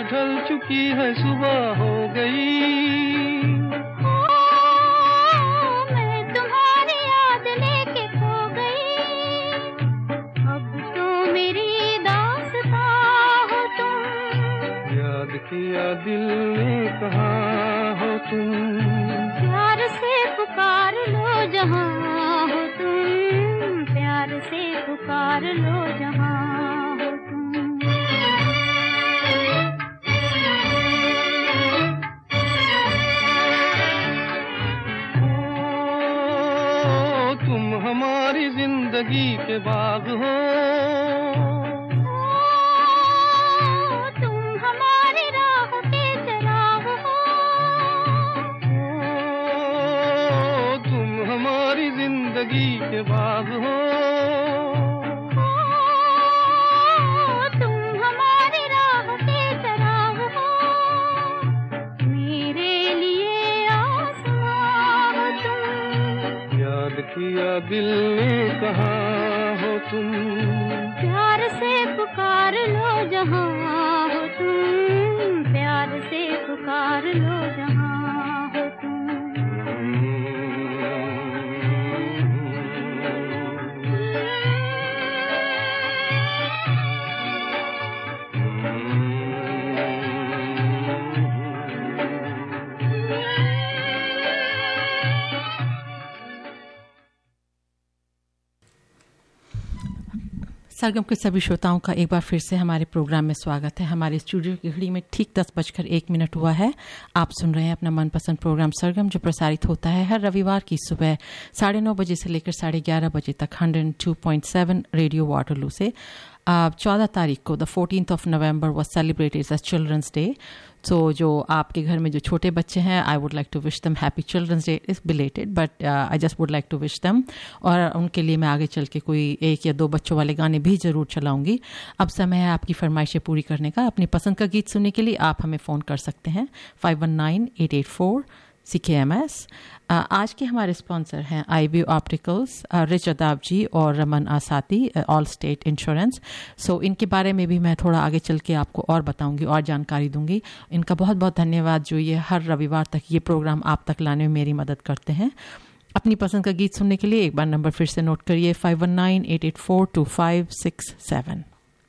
ढल चुकी है, सुबह हो गई। मैं तुम्हारी याद लेके खो गई, अब तो मेरी दास्तां हो तुम। याद किया दिल ने, कहाँ हो तुम? प्यार से पुकार लो जहाँ हो तुम, प्यार से पुकार लो जहाँ हो तुम। ओ, तुम हमारी जिंदगी के बाग हो, तुम हमारी राह के चराग हो। ओ, तुम हमारी जिंदगी के बाग हो, तुम हमारी राह के चराग हो। मेरे लिए आसमां हो तुम। याद किया दिल ने, कहाँ हो तुम? प्यार से पुकार लो जहाँ हो तुम, प्यार से पुकार लो जहाँ हो तुम। सरगम के सभी श्रोताओं का एक बार फिर से हमारे प्रोग्राम में स्वागत है। हमारे स्टूडियो की घड़ी में ठीक 10:01 हुआ है। आप सुन रहे हैं अपना मनपसंद प्रोग्राम सरगम, जो प्रसारित होता है हर रविवार की सुबह 9:30 बजे से लेकर 11:30 बजे तक 102.7 रेडियो वाटरलू से। 14 तारीख को the 14th of November was celebrated as Children's Day. So जो आपके घर में जो छोटे बच्चे हैं, I would like to wish them happy children's day. Is belated but I just would like to wish them. और उनके लिए मैं आगे चल के कोई 1 या 2 बच्चों वाले गाने भी ज़रूर चलाऊंगी। अब समय है आपकी फरमाइशें पूरी करने का। अपनी पसंद का गीत सुनने के लिए आप हमें फ़ोन कर सकते हैं 519884 CKMS। आज के हमारे स्पॉन्सर हैं IBU ऑप्टिकल्स, रिच अदाब जी और Raman Asati, Allstate insurance. So इनके बारे में भी मैं थोड़ा आगे चल के आपको और बताऊंगी और जानकारी दूंगी। इनका बहुत बहुत धन्यवाद जो ये हर रविवार तक ये प्रोग्राम आप तक लाने में मेरी मदद करते हैं। अपनी पसंद का गीत सुनने के लिए एक बार नंबर फिर से नोट करिए 5198842567।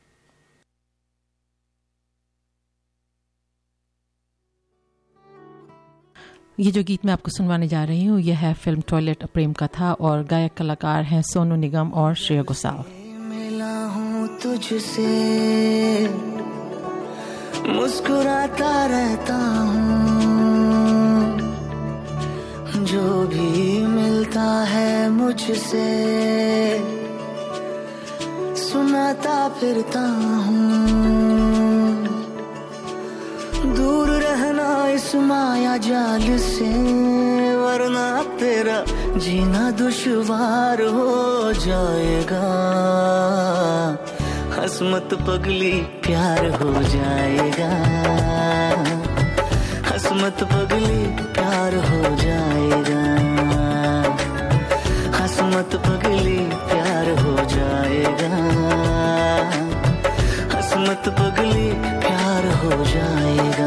ये जो गीत मैं आपको सुनवाने जा रही हूँ यह है फिल्म टॉयलेट प्रेम कथा और गायक कलाकार हैं सोनू निगम और श्रेया घोषाल। मिला हूँ तुझसे मुस्कुराता रहता हूँ, जो भी मिलता है मुझसे सुनाता फिरता हूँ। दूर रहना इस माया जाल से, वरना तेरा जीना दुश्वार हो जाएगा। हसमत पगली प्यार हो जाएगा, हसमत पगली प्यार हो जाएगा, हसमत पगली प्यार हो जाएगा, हसमत पगली प्यार हो जाएगा।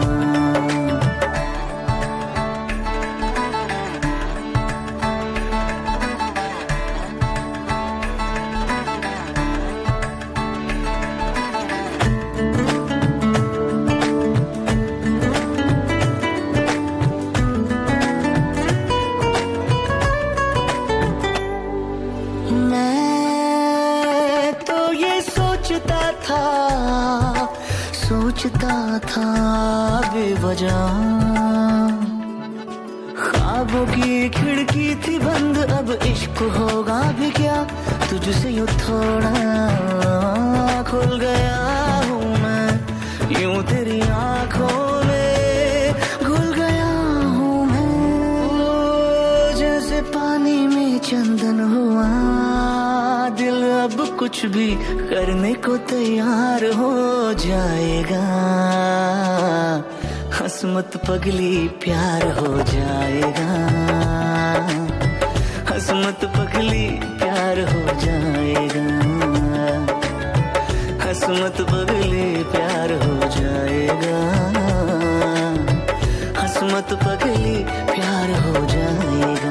सोचता था बेवजह, ख्वाबों की खिड़की थी बंद, अब इश्क होगा भी क्या। तुझसे यूं थोड़ा खुल गया हूँ मैं, यूं तेरी आंखों में घुल गया हूँ मैं। जैसे पानी में चंदन हुआ दिल, अब कुछ भी करने को तैयार हो जाएगा। हसमत पगली प्यार हो जाएगा, हसमत पगली प्यार हो जाएगा, हंस मत पगली प्यार हो जाएगा, हंस मत पगली प्यार हो जाएगा।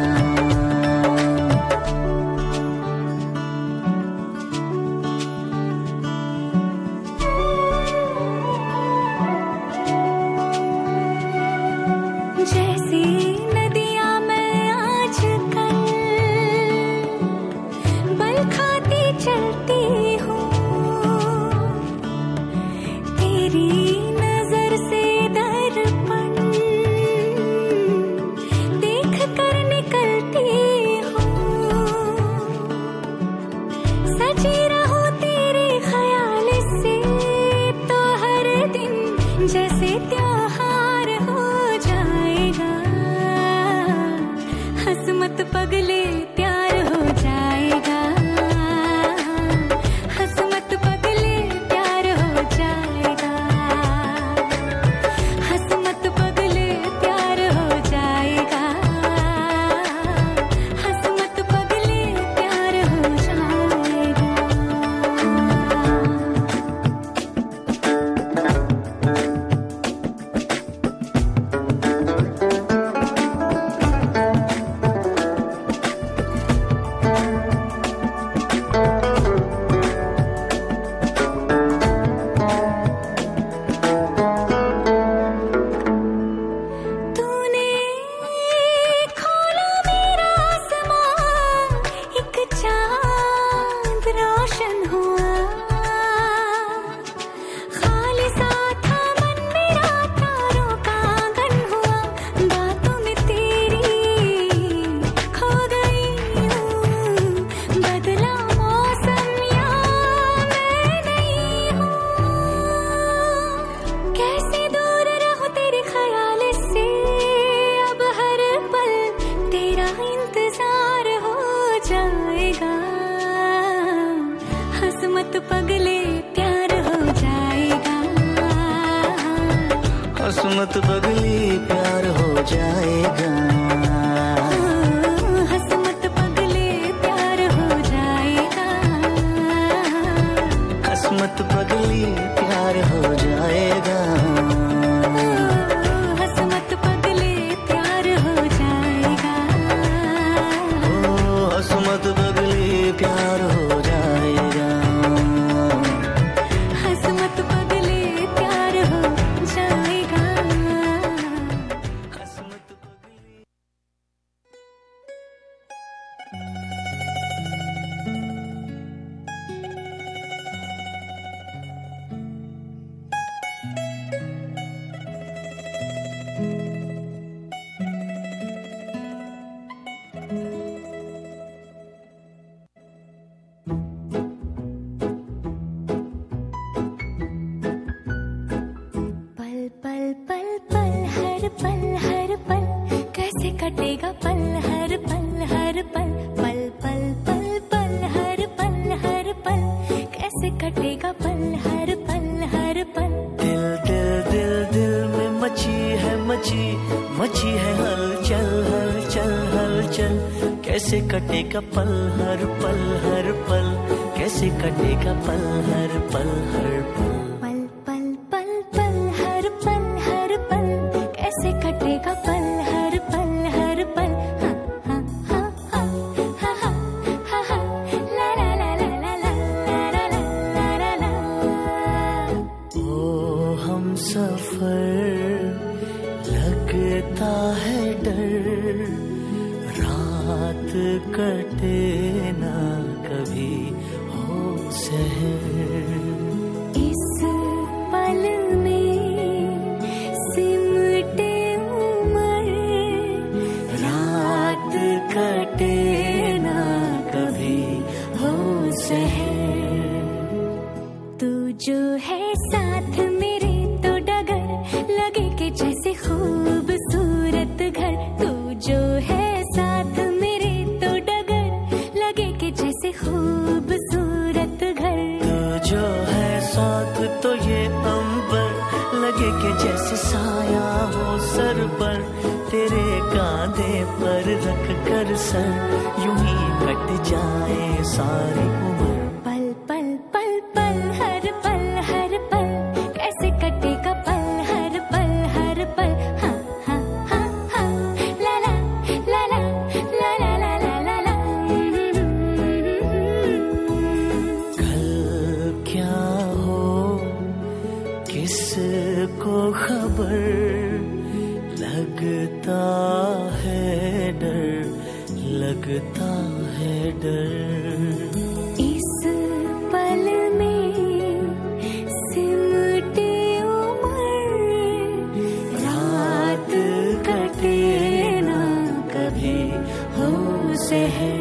जैसी नदियाँ मैं आजकल बल खाती चलती हूँ, तेरी नजर से दर्पण देख कर निकलती हूँ। सजी रहूं तेरे ख्याल से तो हर दिन जैसे त्योहार हो जाएगा। हंस मत पगले प्यार हो जाएगा, हंस मत पगले प्यार हो जाएगा, हंस मत पगले प्यार हो जाएगा, हंस मत पगले प्यार हो जाएगा। तूने खोला मेरा आसमां, एक चांद रोशन हुआ। खालिसा था मन मेरा, तारों का आंगन हुआ। बातों में तेरी खो गई हूँ, बदला मौसम या मैं नहीं हूँ। कैसे दूर रहूं तेरे ख्याल से, अब हर पल तेरा इंतजार हो जाएगा। हंस मत पगले प्यार हो जाएगा, हंस मत पगली प्यार हो जाएगा, हंस मत पगले प्यार हो जाएगा, हंस मत पगली प्यार हो जाएगा। हंस मत पगले प्यार हो जाएगा, ओ हंस मत पगली प्यार हो जाएगा, हंस मत पगले प्यार हो जाएगा। हंस मत पगली। पल पल पल पल हर पल कैसे कटेगा पल हर पल, पल पल पल पल हर पल कैसे कटेगा पल हर पल। दिल दिल दिल दिल में मची है हलचल हलचल हलचल। कैसे कटेगा पल हर पल, कैसे कटेगा पल हर पल। पल पल पल पल हर पल कैसे कटेगा पल हर पल। हा हा हा हा हा हा हा ला ला ला ला ला ला ला ला ला। ओ हम सफर लगता है डर, रात कटे ना कभी हो सहर। इस पल में सिमटे उमर, रात कटे ना कभी हो सहर। तू जो है साथ मेरे तो डगर लगे कि जैसे खूबसूरत घर। तू जो है साथ मेरे तो डगर लगे कि जैसे खूबसूरत घर। तू जो है साथ तो ये अंबर लगे कि जैसे साया हो सर पर। तेरे कांधे पर रख कर सर यूं ही कट जाए सारी उम्र। पल पल पल पल हर पल खबर, लगता है डर, लगता है डर। इस पल में सिमटे उम्र, रात कटे ना कभी हो सहर।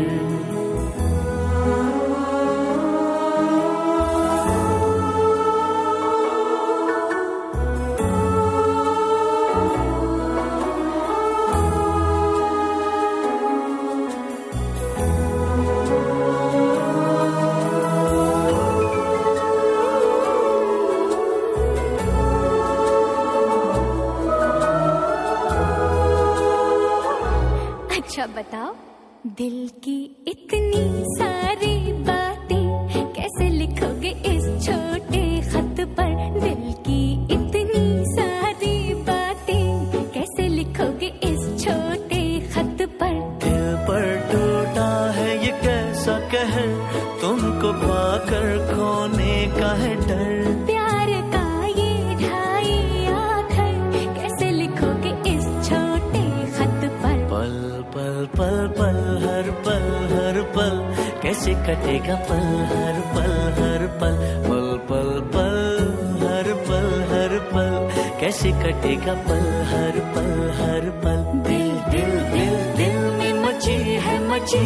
अच्छा बताओ, दिल की इतनी सारी बातें कैसे लिखोगे इस छोटे खत पर? दिल की इतनी सारी बातें कैसे लिखोगे इस छोटे खत पर? दिल पर टूटा है ये कैसा कहर, तुमको पाकर खोने का है डर। प्यार का ये ढाई आखर कैसे लिखोगे इस छोटे खत पर? पल पल पल पल हर पल हर पल कैसे कटेगा पल हर पल हर पल। पल पल पल हर पल हर पल कैसे कटेगा पल हर पल हर पल। दिल दिल दिल दिल में मची है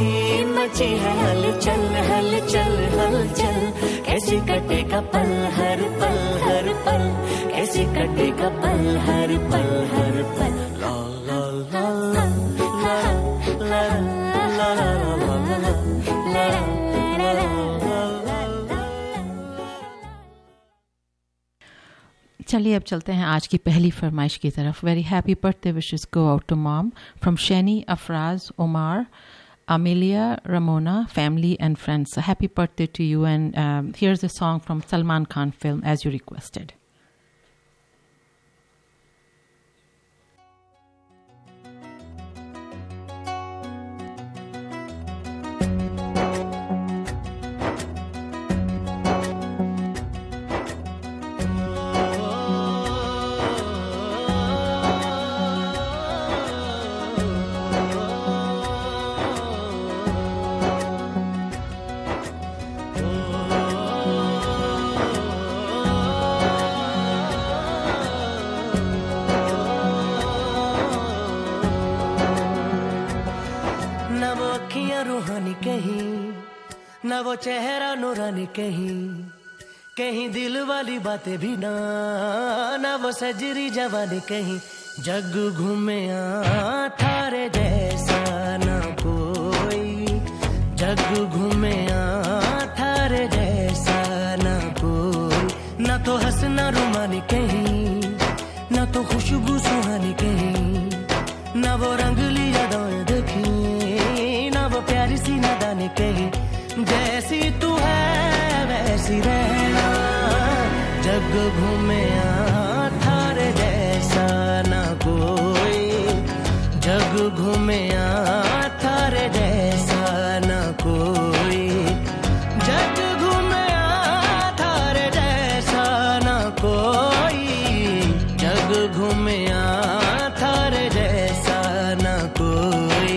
हलचल हलचल हलचल, कैसे कटेगा पल हर पल हर पल, कैसे कटेगा पल हर पल हर पल। ला ला ला ला ला ला ला ला ला। चलिए अब चलते हैं आज की पहली फरमाइश की तरफ। Very happy birthday wishes go out to mom from शैनी, Afraz, Umar, Amelia, Ramona, family and friends. A happy birthday to you, and here's a song from Salman Khan film as you requested. न वो चेहरा नूरानी कहीं, कहीं दिल वाली बातें भी ना, ना वो सजरी जवानी कहीं। जग घूमे थारे जैसा ना कोई, जग घूमे थारे जैसा ना कोई। ना तो हंसना रुमानी कहीं, ना तो खुशबू सुहानी कहीं, ना वो रंगली यादें देखी, ना वो प्यारी सी नादानी कहीं। जैसी तू है वैसी रहना, जग घूमे थारे जैसा ना कोई, जग घूमे थारे जैसा ना कोई, जग घूमे थारे जैसा ना कोई, जग घूमे थारे जैसा ना कोई।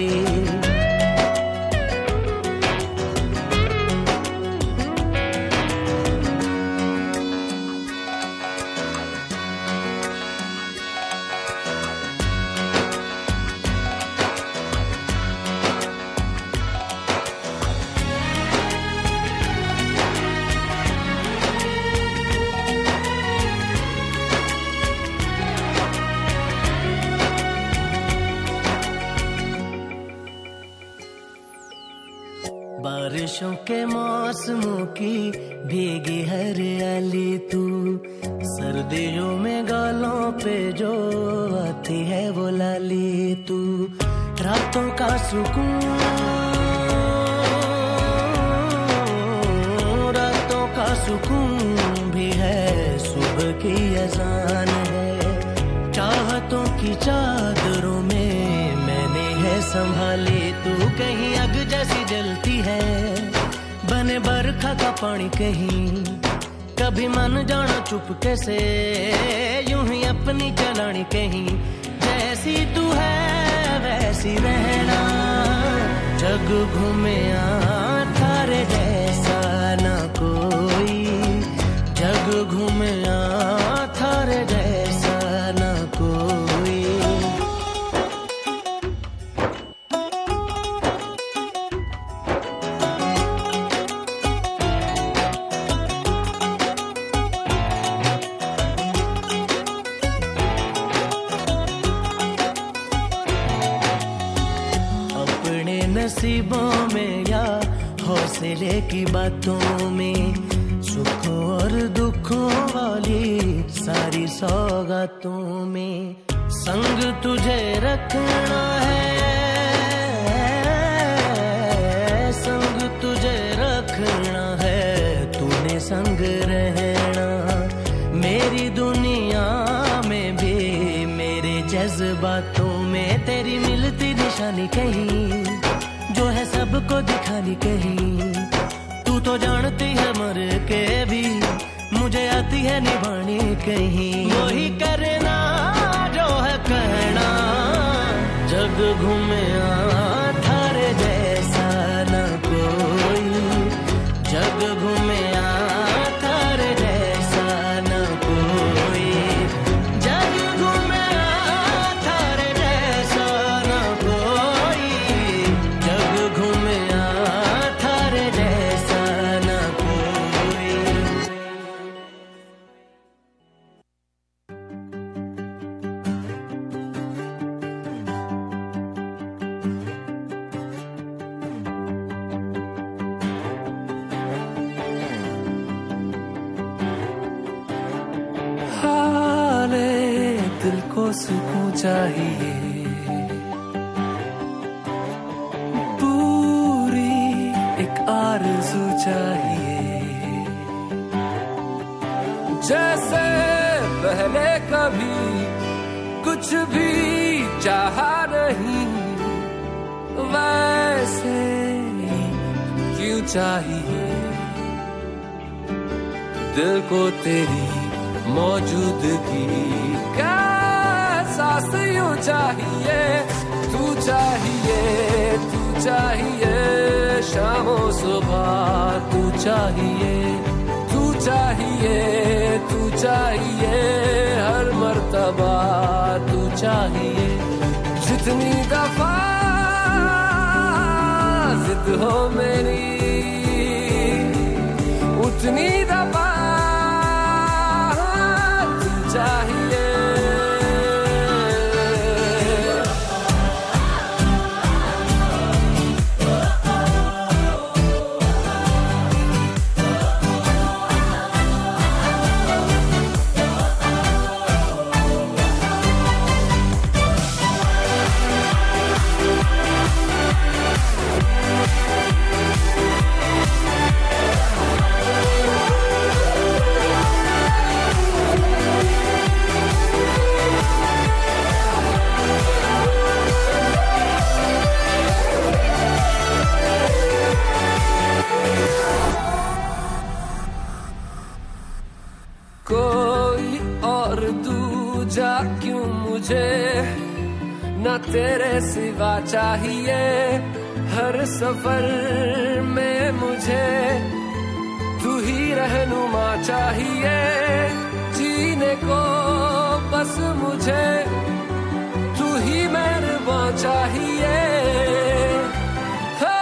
बारिशों के मौसमों की भीगी हरियाली तू, सर्दियों में गालों पे जो आती है वो लाली तू। रातों का सुकून, रातों का सुकून भी है, सुबह की अजान है। चाहतों की चादरों में मैंने है संभाली तू, कहीं अग जैसी जलती है बने बरखा का पानी कहीं, कभी मन जाना चुपके से, यूं ही अपनी चलानी कहीं, जैसी तू है वैसी रहना, जग घूमे थारे जैसा ना कोई, जग घूमे थारे जैसा ना कोई। नसीबों में या हौसले की बातों में, सुखों और दुखों वाली सारी सौगातों में, संग तुझे रखना है, संग तुझे रखना है, तूने संग रहना, मेरी दुनिया में भी मेरे जज्बातों में, तेरी मिलती निशानी कहीं, जो है सबको दिखानी कहीं, तू तो जानती है मर के भी, मुझे आती है निभानी कहीं, वही करना जो है कहना, जग घूमे थारे जैसा न कोई, जग घूमे थारे जैसा न कोई, जग घूमे थारे जैसा न कोई, जग घूमे थारे जैसा न कोई। हाले दिल को सुकून चाहिए, पूरी एक आरज़ू चाहिए, जैसे पहले कभी कुछ भी चाहा नहीं, वैसे ही क्यों चाहिए, दिल को तेरी मौजूदगी का एहसास यूं चाहिए, तू चाहिए, तू चाहिए, शामों सुबह तू चाहिए, तू चाहिए, तू चाहिए, हर मर्तबा तू चाहिए, जितनी दफा जिद हो मेरी, उतनी दफा चाहिए। कोई और दूजा क्यों मुझे, न तेरे सिवा चाहिए, हर सफर में मुझे तू ही रहनुमा चाहिए, जीने को बस मुझे तू ही मेहरबान चाहिए, हो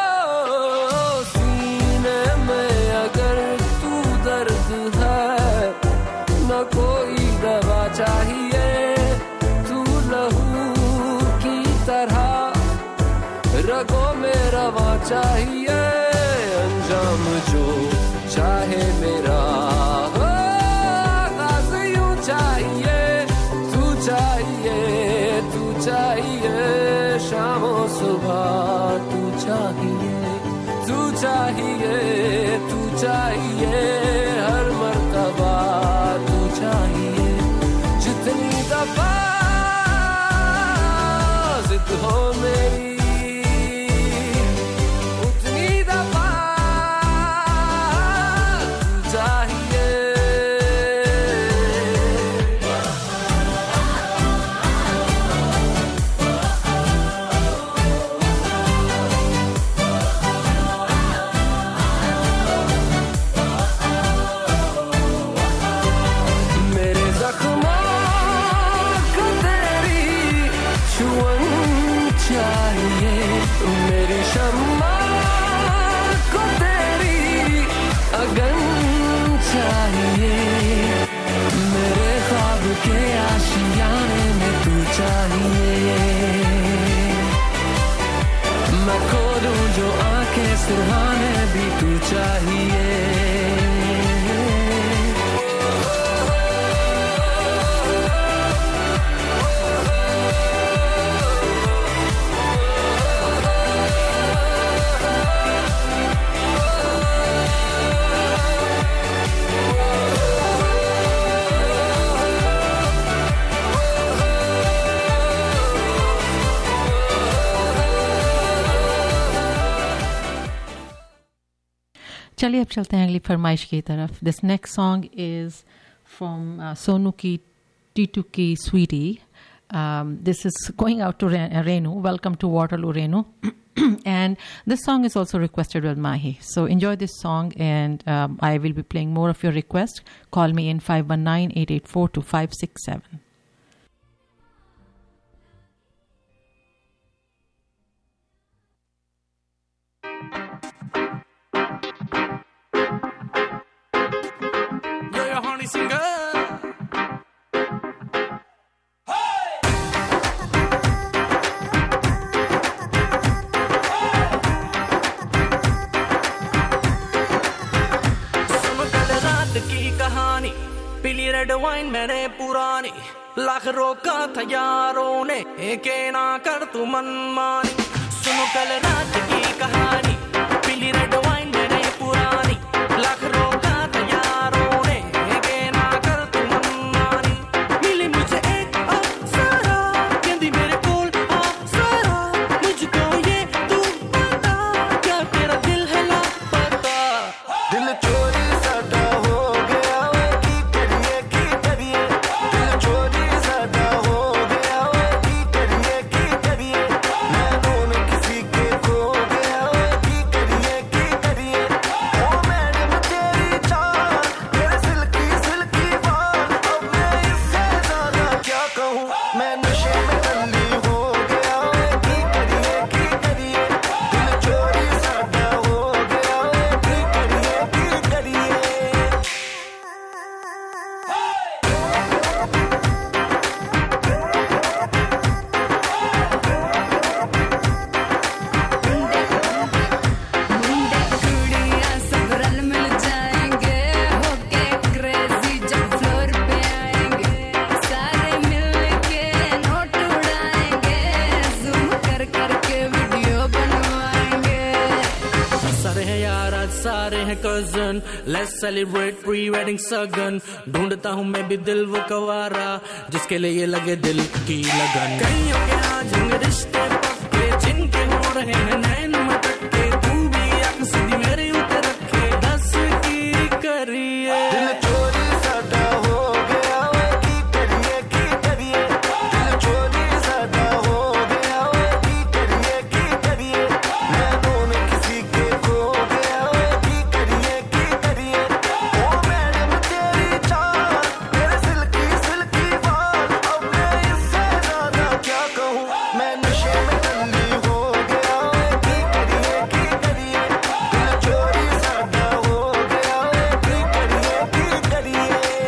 सीने में अगर तू दर्द है, न कोई दवा चाहिए, तू लहू की तरह रगों में रवा चाहिए, अंजाम जो चाहे मेरा आगाज़ यूं चाहिए, तू चाहिए, तू चाहिए, शामों सुबह तू चाहिए, तू चाहिए, तू चाहिए, हर मर्तबा तू चाहिए, जितनी दफा जिद हो मेरी, उतनी दफा तू चाहिए। चाहिए, मैं खोलूं जो आंखें सुहाने भी तू चाहिए। चलिए अब चलते हैं अगली फरमाइश की तरफ। This next song is from Sonu की टीटू की Sweety. This is going out to Renu. Welcome to Waterloo, Renu. And this song is also requested by Mahi. So enjoy this song, and I will be playing more of your requests. Call me in 519-884-2567. पीली red wine मैंने पुरानी, लाख रोका था यारों ने, एक ना कर तू मनमानी। सुनो कल रात की कहानी, पीली रेड वाइन मैंने पुरानी, लाख रोका था यारों ने, एक ना कर तू मनमानी। मिली मुझे एक अप्सरा, कहती मेरे कोल अप्सरा, मुझको ये तू बता, क्या तेरा दिल है लापता? दिल चोरी साडा हो गया वे, की करिए दिल चोरी साडा हो गया वे, की करिए मैं दोन किसी के खो गया वे, की करिए ओ मैडम तेरी चाल, तेरे सिल्की सिल्की बाल, अब मैं इससे ज्यादा क्या कहूँ, मैं नशे में टल्ली हो गया वे, की करिए दिल चोरी साडा हो गया वे, की करिए कुड़ियाँ सब रल मिल जाएंगे, होके क्रेजी जब फ्लोर पे आएंगे, सारे मिल के नोट उड़ाएंगे, जूम कर करके वीडियो बनवाएंगे। सारे हैं यार आज सारे हैं cousin, let's celebrate pre wedding सगन। ढूंढता हूँ मैं भी दिल वो कवारा, जिसके लिए ये लगे दिल की लगन। कईयों के आज होंगे रिश्ते पक्के, जिनके हो रहे हैं नैन मटके, तू भी आंख सीधी मेरे ऊपर रखे, दस की करिए। दिल चोरी साडा हो गया वे, की करिए दिल चोरी साडा हो गया वे, की करिए मैं दोन किसी के खो गया वे, की करिए ओ मैडम तेरी चाल, तेरे सिल्की सिल्की बाल, अब मैं इससे ज्यादा क्या कहूँ, मैं नशे में टल्ली हो गया वे, की करिए दिल चोरी साडा हो गया वे, की करिए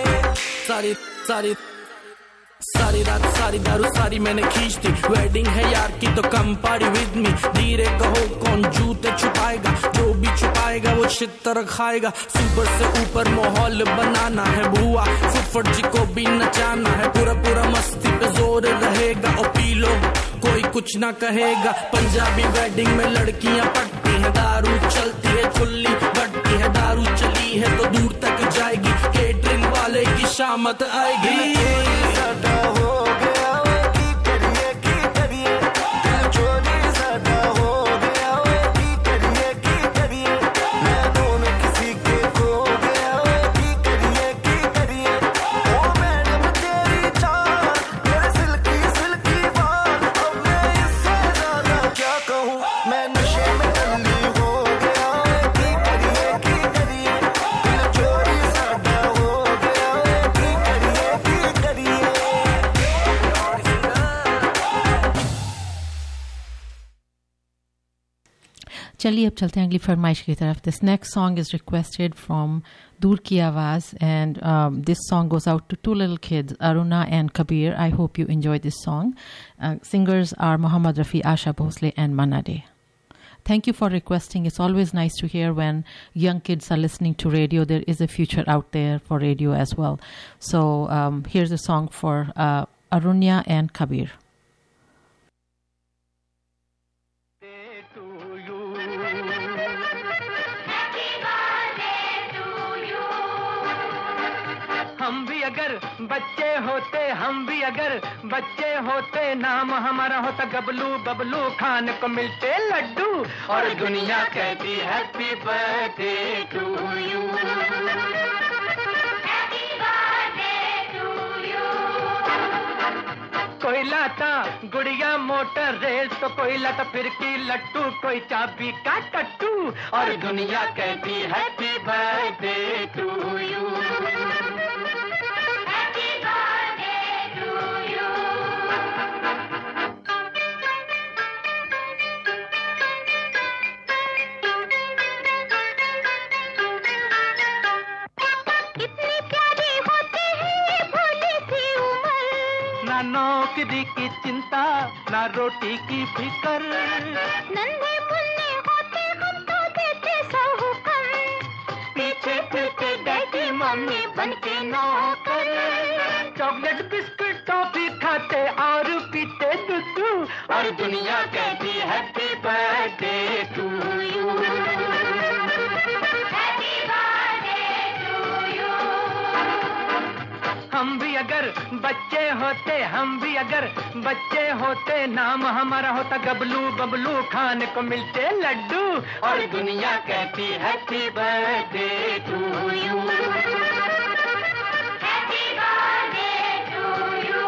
सारी रात सारी दारू सारी मैंने खींच दी, वेडिंग है यार की तो कम पार्टी विद मी। धीरे कहो कौन जूते छुपाएगा, जो भी छुपाएगा वो छितर खाएगा। सुपर से ऊपर माहौल बनाना है बुआ, फुफड़ जी को भी नचाना है, पूरा मस्ती पे जोर रहेगा। और पी लो कोई कुछ ना कहेगा, पंजाबी वेडिंग में लड़कियां पटती है, दारू चलती है खुली बटती है, दारू चली है तो दूर तक जाएगी, केटरिंग वाले की शामत आएगी। साडा हो गया वे, की करिए दिल चोरी साडा हो गया वे, की करिए मैं दोन किसी के खो गया वे, की करिए ओ मैडम तेरी चाल, तेरे सिल्की सिल्की बाल, अब मैं इससे ज्यादा क्या कहूँ, मैं नशे में टल्ली हो गया वे, की करिए दिल चोरी साडा हो गया वे, की करिए चलिए अब चलते हैं अगली फरमाइश की तरफ. This next song is requested from दूर की आवाज़ and this song goes out to two little kids, Aruna and Kabir. I hope you enjoy this song. Singers are Mohammad Rafi, Asha Bhosle and Manna Dey. Thank you for requesting. It's always nice to hear when young kids are listening to radio. There is a future out there for radio as well. So here's a song for Arunya and Kabir. हम भी अगर बच्चे होते, हम भी अगर बच्चे होते, नाम हमारा होता गबलू बबलू, खाने को मिलते लड्डू और दुनिया कहती हैप्पी बर्थडे टू यू. कोई लाता गुड़िया मोटर रेस तो कोई लाता फिरकी लट्टू, कोई चाबी का टट्टू और दुनिया कहती हैप्पी बर्थडे टू यू. नौकरी की चिंता ना रोटी की फिकर, नन्हे मुन्ने होते हम तो देते साहूकर, पीछे फिरते डैडी मम्मी बनके नौकर, चॉकलेट बिस्कुट टॉफी खाते और पीते दूध और दुनिया कहती हैप्पी बर्थडे टू यू. हम भी अगर बच्चे होते, हम भी अगर बच्चे होते, नाम हमारा होता गबलू बबलू, खाने को मिलते लड्डू और दुनिया कहती happy birthday to you. Happy birthday to you.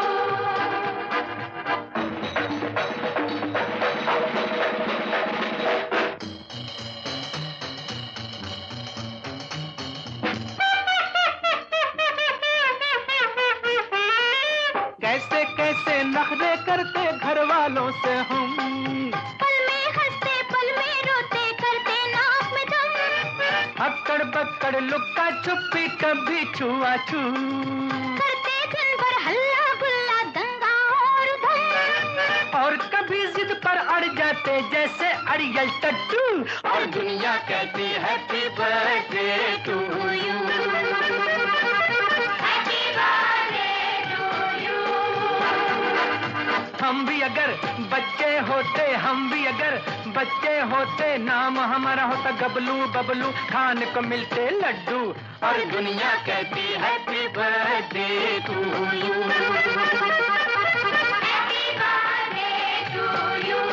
कैसे कैसे नखरे करते घर वालों से हम, पल में हंसते पल में रोते, करते नाक में दम, अक्कड़ बक्कड़ लुक्का छुपी कभी छुआ छू, करते दिन भर हल्ला गुल्ला दंगा और धम, और कभी जिद पर अड़ जाते जैसे अड़ियल टट्टू और दुनिया कहती हैप्पी बर्थडे टू यू. हम भी अगर बच्चे होते, हम भी अगर बच्चे होते, नाम हमारा होता गबलू बबलू, खाने को मिलते लड्डू और दुनिया कहती happy birthday to you. Happy birthday to you.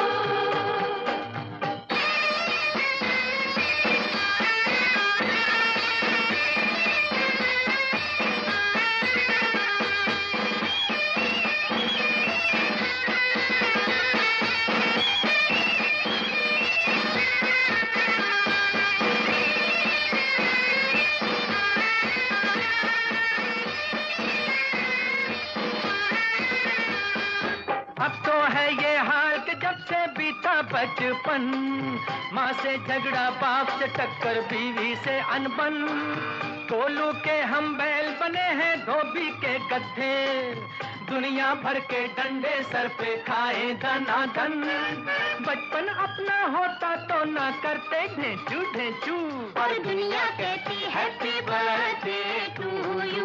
बचपन, माँ से झगड़ा बाप से टक्कर बीवी से अनबन, कोलू के हम बैल बने हैं धोबी के गद्धे, दुनिया भर के डंडे सर पे खाए धनाधन, बचपन अपना होता तो ना करते ढेंचू ढेंचू और दुनिया कहती हैप्पी बर्थडे टू यू.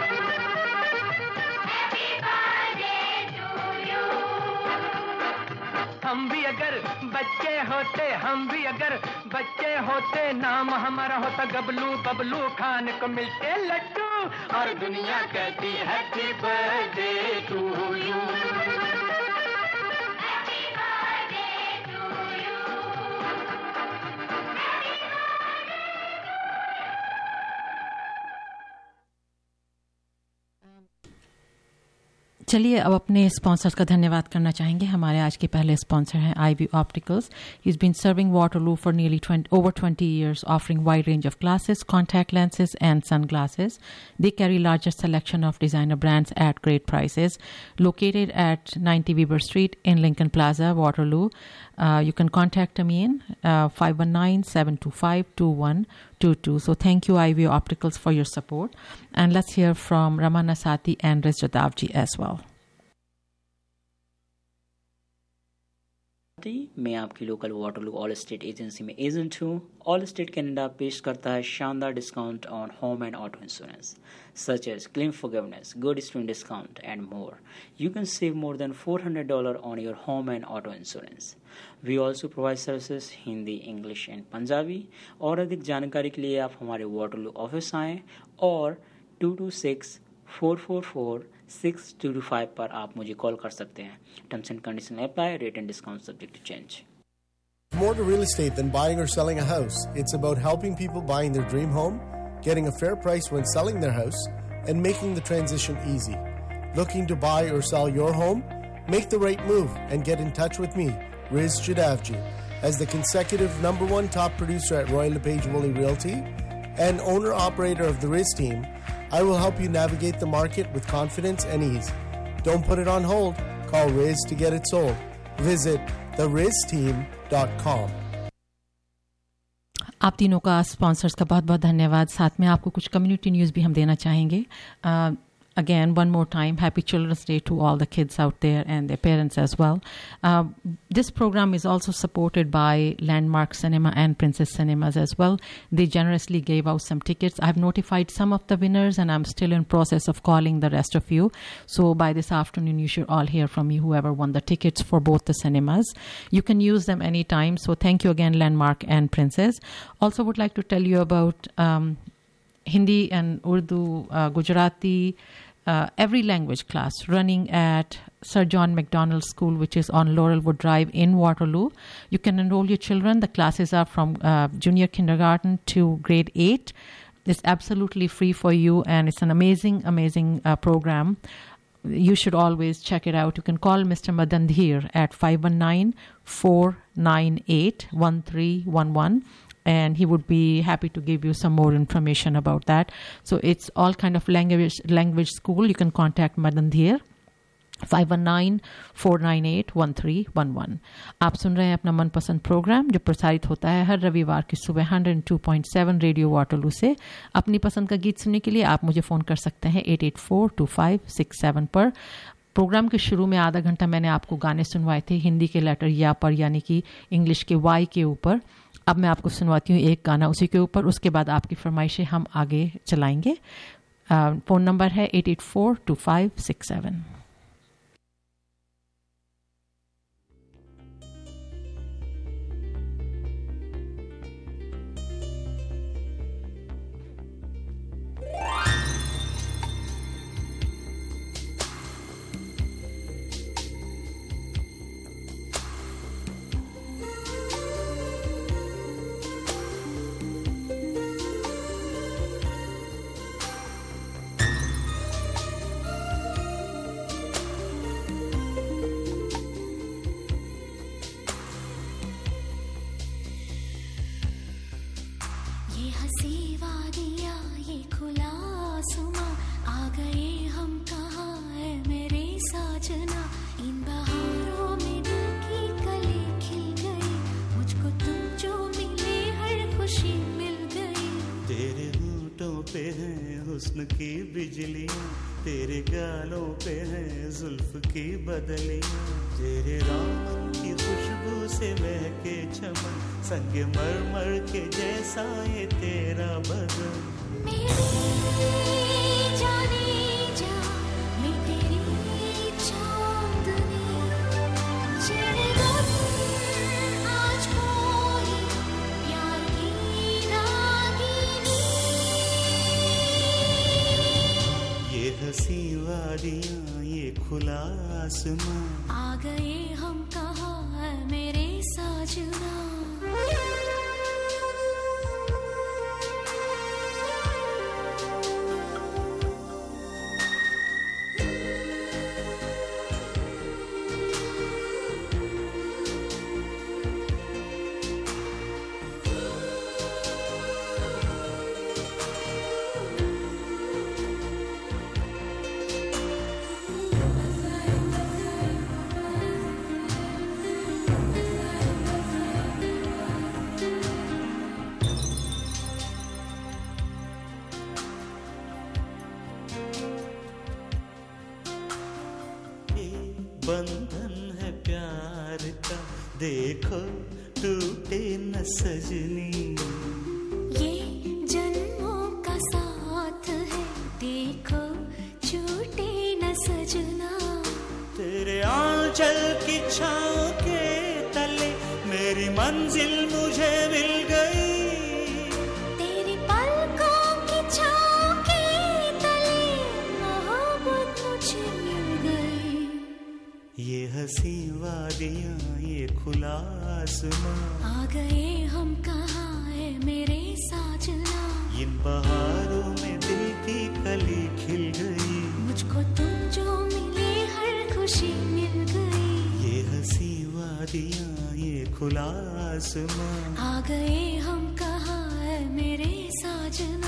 हम भी अगर बच्चे होते, हम भी अगर बच्चे होते, नाम हमारा होता गबलू बबलू, खाने को मिलते लड्डू और दुनिया कहती हैप्पी बर्थडे टू यू. चलिए अब अपने स्पॉन्सर्स का धन्यवाद करना चाहेंगे. हमारे आज के पहले स्पॉन्सर हैं Ivy Opticals. He's been serving Waterloo for nearly over 20 years, offering wide range of glasses, contact lenses, and sunglasses. They carry largest selection of designer brands at great prices. Located at 90 Weber Street in Lincoln Plaza, Waterloo. You can contact me in 519-725-2122. So thank you, Ivy Opticals, for your support. And let's hear from Ramana Sati and Riz Jadavji as well. मैं आपकी local Waterloo Allstate agency में agent हूँ. Allstate Canada पेश करता है शानदार discount on home and auto insurance such as claim forgiveness, good student discount, and more. You can save more than $400 on your home and auto insurance. We also provide services Hindi, English, and Punjabi. और अधिक जानकारी के लिए आप हमारे Waterloo office आएँ और 226-444-6225 पर आप मुझे कॉल कर सकते हैं. Terms and conditions apply. Rate and discount subject to change. More to real estate than buying or selling a house. It's about helping people buying their dream home, getting a fair price when selling their house, and making the transition easy. Looking to buy or sell your home? Make the right move and get in touch with me, Riz Jadavji, as the consecutive #1 top producer at Royal LePage Woolley Realty and owner-operator of the Riz team. I will help you navigate the market with confidence and ease. Don't put it on hold. Call Riz to get it sold. Visit therizteam.com. आप तीनों का sponsors का बहुत बहुत धन्यवाद. साथ में आपको कुछ कम्युनिटी न्यूज़ भी हम देना चाहेंगे. Again, one more time, happy Children's Day to all the kids out there and their parents as well. This program is also supported by Landmark Cinema and Princess Cinemas as well. They generously gave out some tickets. I've notified some of the winners and I'm still in process of calling the rest of you. So by this afternoon, you should all hear from me, whoever won the tickets for both the cinemas. You can use them anytime. So thank you again, Landmark and Princess. Also would like to tell you about Hindi and Urdu, Gujarati, every language class running at Sir John Macdonald School, which is on Laurelwood Drive in Waterloo. You can enroll your children. The classes are from junior kindergarten to grade 8. It's absolutely free for you, and it's an amazing, amazing program. You should always check it out. You can call Mr. Madan Dheer at 519-498-1311. And he would be happy to give you some more information about that. So it's all kind of language school. You can contact Madan Dheer 519-498-1311. आप सुन रहे हैं अपना मनपसंद programme जो प्रसारित होता है हर रविवार की सुबह 102.7 रेडियो वाटरलू से. अपनी पसंद का गीत सुनने के लिए आप मुझे फ़ोन कर सकते हैं 884-2567 पर. प्रोग्राम के शुरू में आधा घंटा मैंने आपको गाने सुनवाए थे हिंदी के लेटर या पर, यानी कि इंग्लिश के वाई के ऊपर. अब मैं आपको सुनवाती हूँ एक गाना उसी के ऊपर. उसके बाद आपकी फरमाइशें हम आगे चलाएंगे. फ़ोन नंबर है 884-2567. हुस्न की बिजलियाँ तेरे गालों पे हैं जुल्फ की बदलियाँ. तेरे दामन की खुशबू से महके चमन संग मरमर के जैसा ये तेरा बदन. हंसी वादियाँ ये खुला आसमां. आ गए हम कहाँ है मेरे साजना. बंधन है प्यार का, देखो टूटे न सजनी। ये जन्मों का साथ है, देखो छूटे न सजना। तेरे आंचल की छाँव के तले मेरी मंजिल मुझे मिल गई। तेरी पलकों की छाँव के तले मोहब्बत मुझे मिल गई। ये हंसी वादियाँ, ये खुला आसमां, आ गए हम कहाँ है मेरे साजना। इन बहारों में दिल की कली खिल गई। मुझको तुम जो मिले हर खुशी मिल गई। ये हंसी वादियाँ, ये खुला आसमां, आ गए हम कहाँ है मेरे साजना।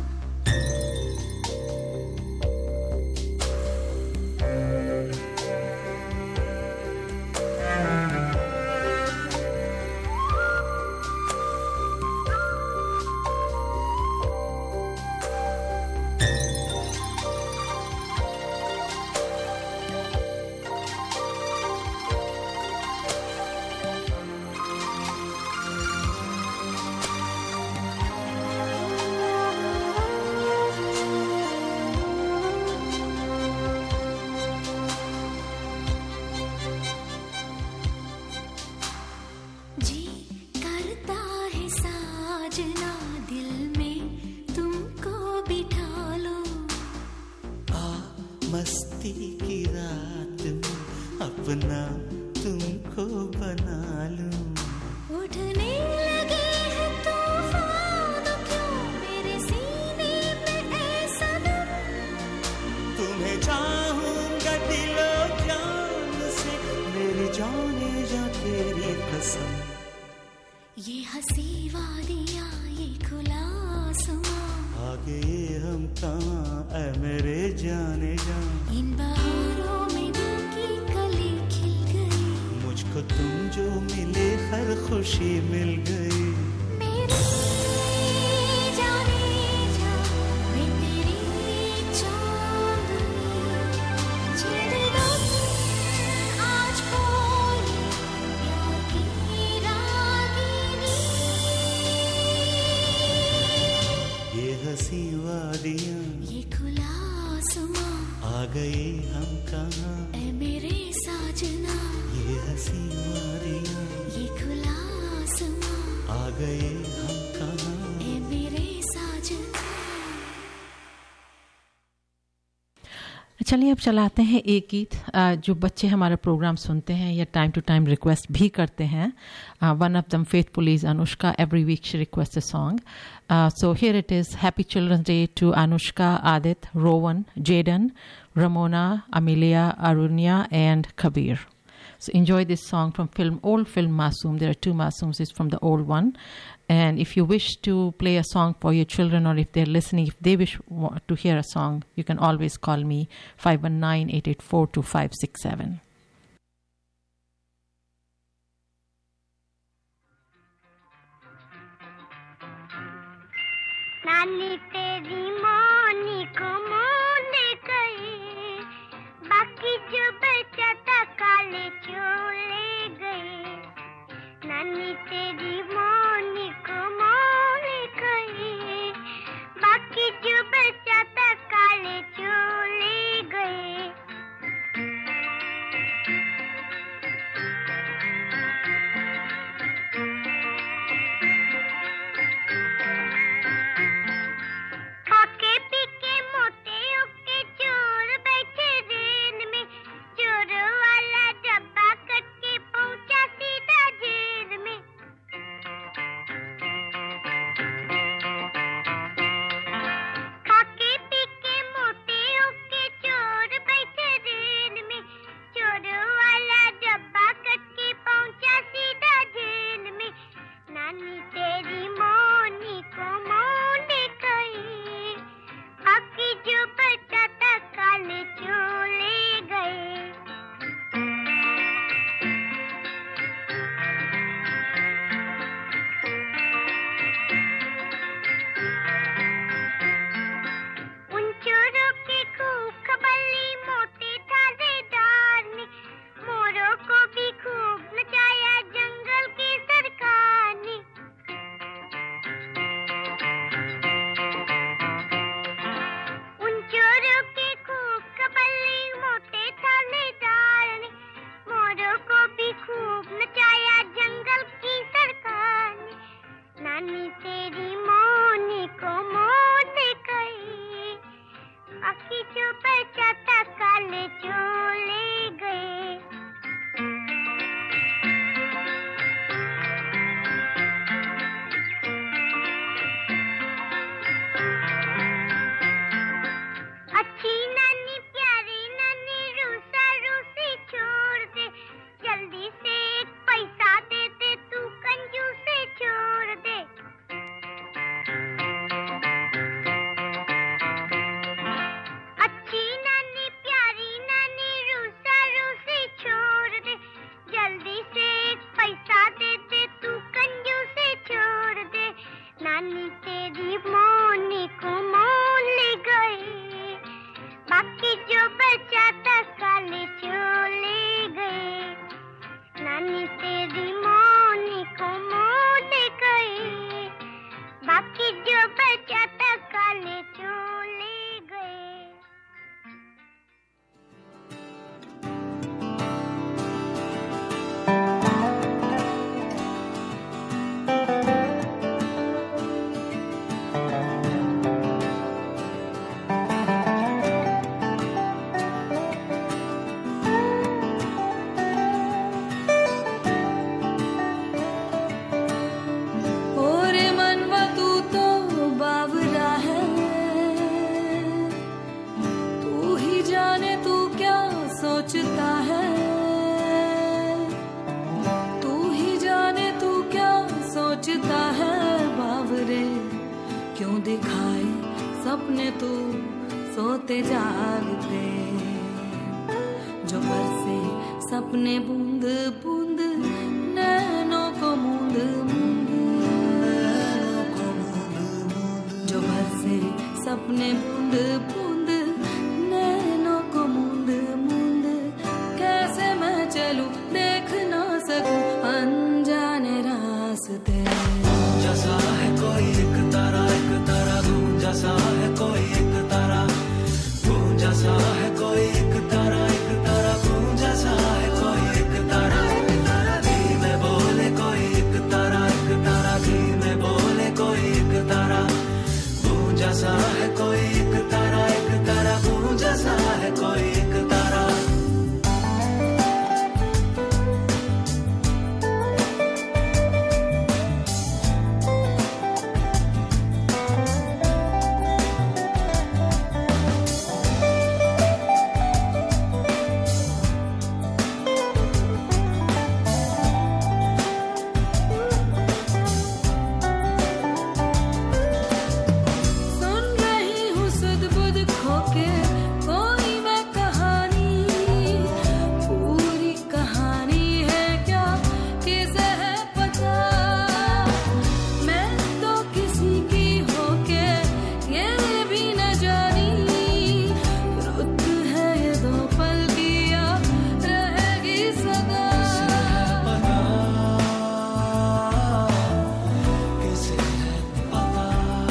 मस्ती की रात में अपना तुमको बना लूं। उठने लगे हैं तूफान क्यों मेरे सीने में ऐसा दम। तुम्हें चाहूंगा दिलो जान से, मेरी जाने जा तेरी कसम। ये हंसी वादियाँ, ये खुला आसमां, आगे हम कहाँ ऐ मेरे जाने जा। इन बहारों में दिल की कली खिल गई। मुझको तुम जो मिले हर खुशी मिल गई। मेरी जाने जा, मैं तेरी चांदनी, छेड़ दो आज कोई प्यार की रागिनी। ये हंसी वादियाँ, ये खुला आसमां, आ गए हम कहाँ ऐ मेरे साजना। ये हंसी वादियाँ, ये खुला आसमां, आ गए हम कहाँ। ऐ मेरे साजना। चलिए अब चलाते हैं एक गीत जो बच्चे हमारा प्रोग्राम सुनते हैं या टाइम टू टाइम रिक्वेस्ट भी करते हैं. One of them faithfully is Anushka. Every week she request a song. So here it is. Happy Children's Day to Anushka, Adit, Rowan, Jaden, Ramona, Amelia, Arunya, and Kabir. So enjoy this song from old film Masoom. There are two Masooms. It's from the old one. And if you wish to play a song for your children, or if they're listening, if they wish to hear a song, you can always call me 519-884-2567. नानी तेरी मोनी को मोने गए, बाकी जो बचा था काले चोले गए. नानी तेरी मोनी को मोने गए, बाकी जो बचा था काले चोले गए. चले गए। अच्छी नानी प्यारी नानी रूसा रूसी छोड़ दे, जल्दी से एक पैसा दे दे तू कंजूसी छोड़ दे। अच्छी नानी प्यारी नानी रूसा रूसी छोड़ दे, जल्दी से एक पैसा दे दे तू कंजूसी छोड़ दे। नानी तेरी मोनी को मोल ले गई, बाकी जो बचा था काले चले गए। नानी तेरी मोनी को मोल ले गई, बाकी जो बचा था काले चले गए। ओरे मनवा तू तो बावरा है, तू ही जाने तू क्या सोचता है, तू ही जाने तू क्या सोचता है। बावरे क्यों दिखाए सपने तू सोते जागते, जो बरसे सपने बूंद बूंद नैनों को मूंद मूंद, जो बरसे सपने बूंद बूंद नैनों को मूंद मूंद। कैसे मैं चलूं देख ना सकूं अनजाने रास्ते। जैसा है कोई एक तारा गूंजा सा है कोई एक तारा, गूंजा सा है कोई एक तारा गूंजा सा है कोई एक तारा। धीमे बोले कोई एक तारा धीमे बोले कोई एक तारा, गूंजा सा है कोई एक तारा गूंजा सा है कोई एक तारा। सुन रही हूँ सुध बुध खोके कोई मैं कहानी, पूरी कहानी है क्या किसे है पता। मैं तो किसी की होके ये भी न जानी, रुत है ये दो पल की या रहेगी सदा। किसे है पता,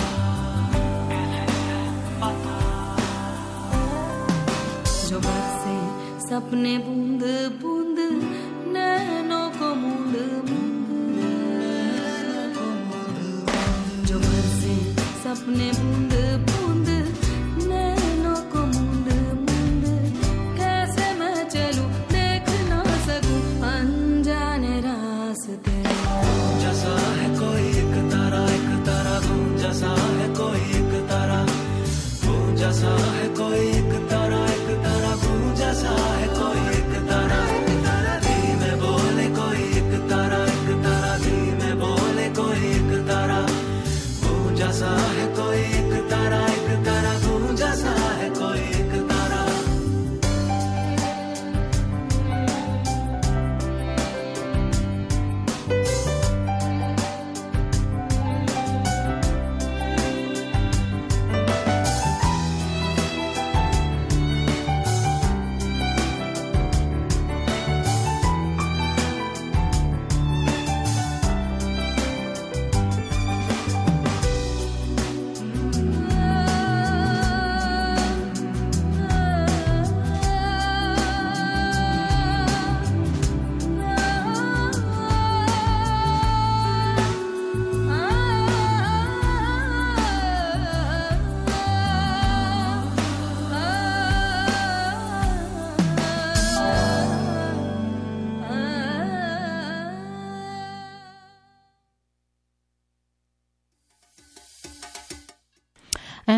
जो बरसे सपने बूंद बूंद नैनों को मूंद मूंद, जो बरसे सपने बूंद बूंद नैनों को मूंद मूंद। कैसे मैं चलूं देख ना सकूं अनजाने रास्ते। जैसा है कोई एक तारा गूंजा सा है कोई एक तारा, गूंजा सा है कोई एक तारा गूंजा सा है कोई एक तारा। धीमे बोले कोई एक तारा धीमे बोले कोई एक तारा, गूंजा सा है कोई एक तारा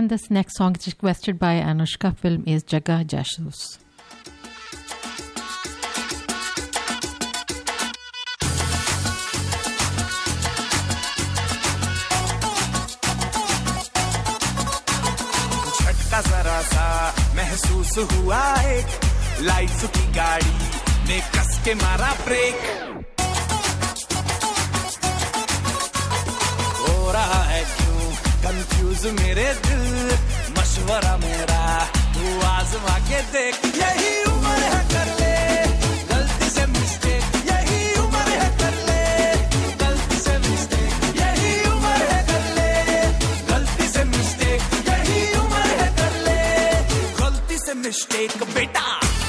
this next song is requested by Anushka. Film is Jaga Jasus. झटका जरा सा महसूस हुआ एक लाइफ की गाड़ी ने कस के मारा ब्रेक हो रहा है क्यों कंफ्यूज मेरे दिल मशवरा मेरा तू आजमा के देख यही उम्र है कर ले गलती से मिस्टेक यही उम्र है कर ले गलती से मिस्टेक यही उम्र है कर ले गलती से मिस्टेक यही उम्र है कर ले गलती से मिस्टेक बेटा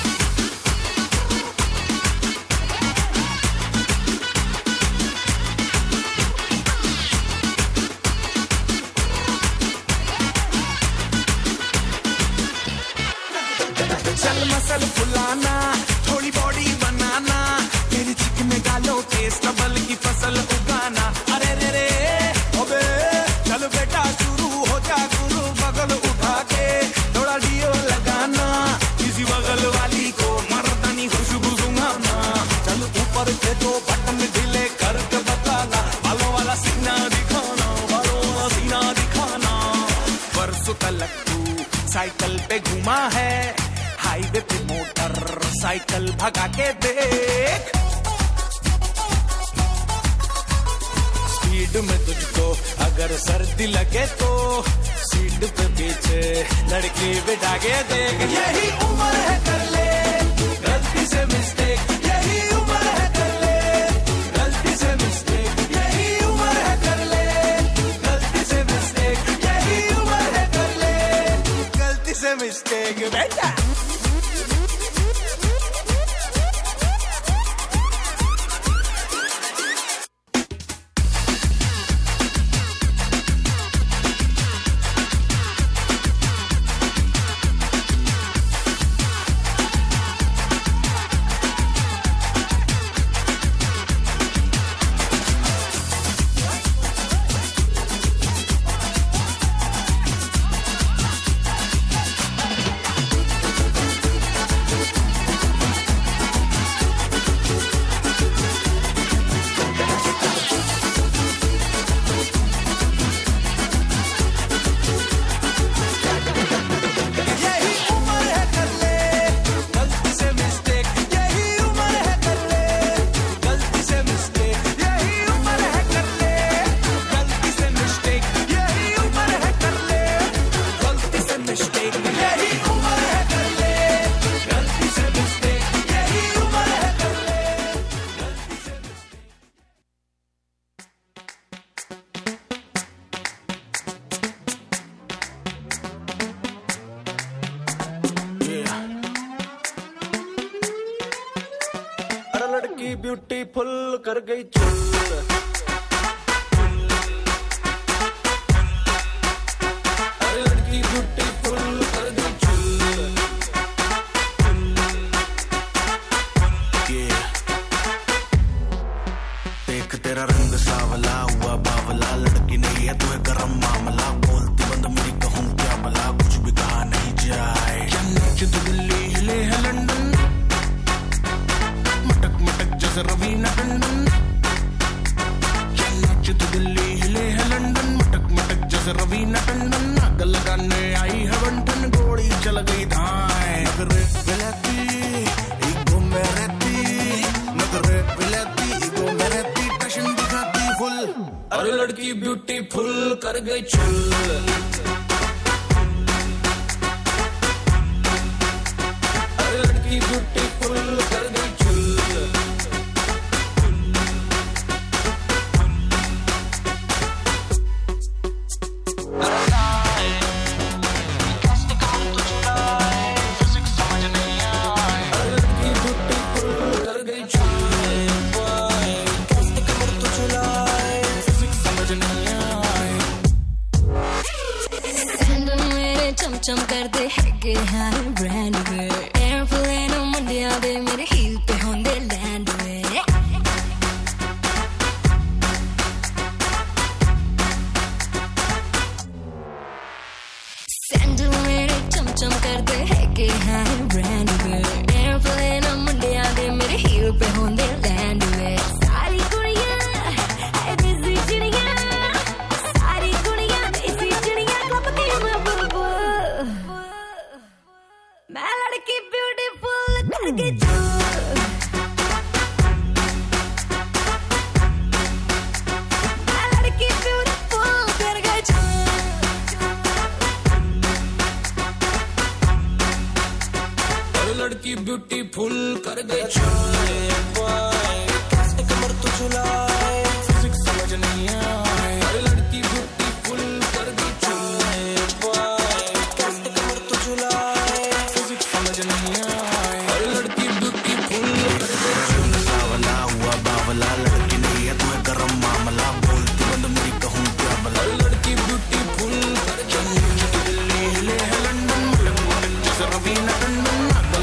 चल मसल फुलाना थोड़ी बॉडी बनाना तेरी चिकने गालों के स्टबल की फसल उगाना अरे रे रे अबे चल बेटा शुरू हो जा गुरु बगल उठा के थोड़ा डियो लगाना किसी बगल वाली को मर्दानी खुशबू सुंघाना चल ऊपर के दो बटन ढीले करके बताना बालों वाला सीना दिखाना बालों वाला सीना दिखाना परसों तलक तू साइकिल पे घुमा है हाईवे पे मोटर साइकिल भगा के देख स्पीड में तुझको अगर सर्दी लगे तो सीट पे पीछे लड़की बिठा के देख यही उम्र है कर ले गलती से मिस्टेक यही उम्र है कर ले गलती से मिस्टेक यही उम्र है कर ले गलती से मिस्टेक यही उम्र है कर ले गलती से मिस्टेक बेटा ब्यूटीफुल कर गई चुल अरे लड़की ब्यूटीफुल कर गई चुल देख तेरा रंग सावला हुआ बावला लड़की नहीं है तू गरम मामला बोलती बंद मेरी कहूँ क्या भला कुछ भी कहा नहीं जाए क्या नीचे तो दिल्ली हिले है लंदन जैसे रवीना टंडन क्या नाच तो दिल्ली हिले है लंदन मटक मटक जैसे रवीना टंडन आग लगाने आई है बंटन गोली चल गई धाए नगरे विलाती ईगो में रहती नगरे विलाती ईगो में रहती टशन दिखाती फुल अरे लड़की ब्यूटीफुल कर गई चुल अरे लड़की ब्यूटीफुल कर गई चुल चम कर दे है ब्रांड एयरप्लेन मंडी लड़की ब्यूटीफुल कर दे चाय कैसे कमर तो झुलाए फिजिक्स समझ नहीं आए अरे लड़की ब्यूटीफुल कर दे चाय कैसे कमर तो झुलाए फिजिक्स समझ नहीं आए अरे लड़की ब्यूटीफुल कर दे सावला हुआ बावला लड़की नहीं है तू गरम मामला बोलती बंद मेरी कहूँ क्या भला लड़की ब्यूटीफुल कर दे दिल्ली हिले है लंदन मलंग जैसे रवीना टंडन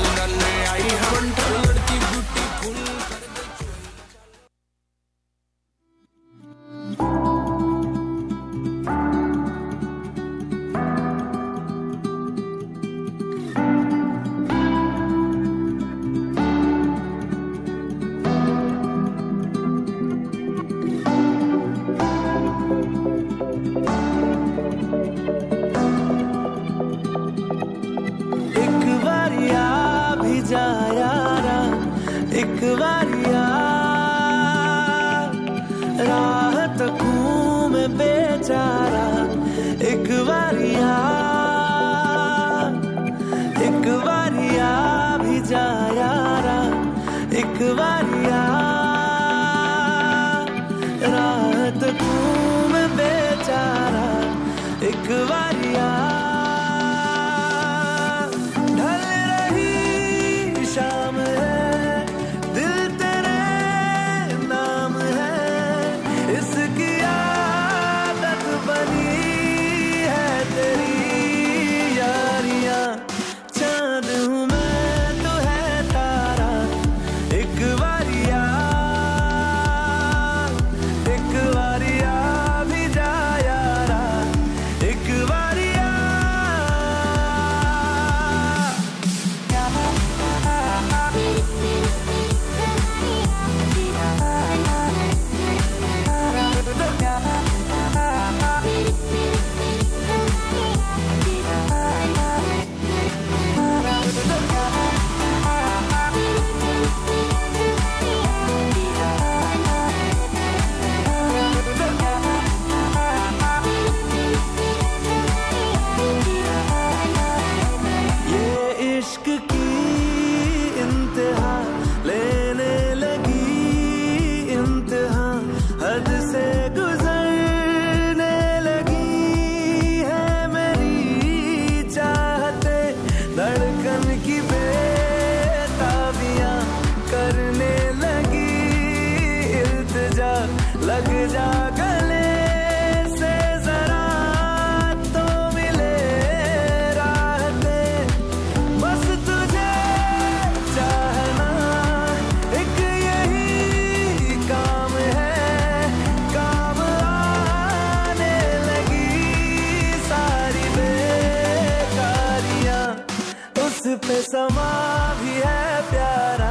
समा भी है प्यारा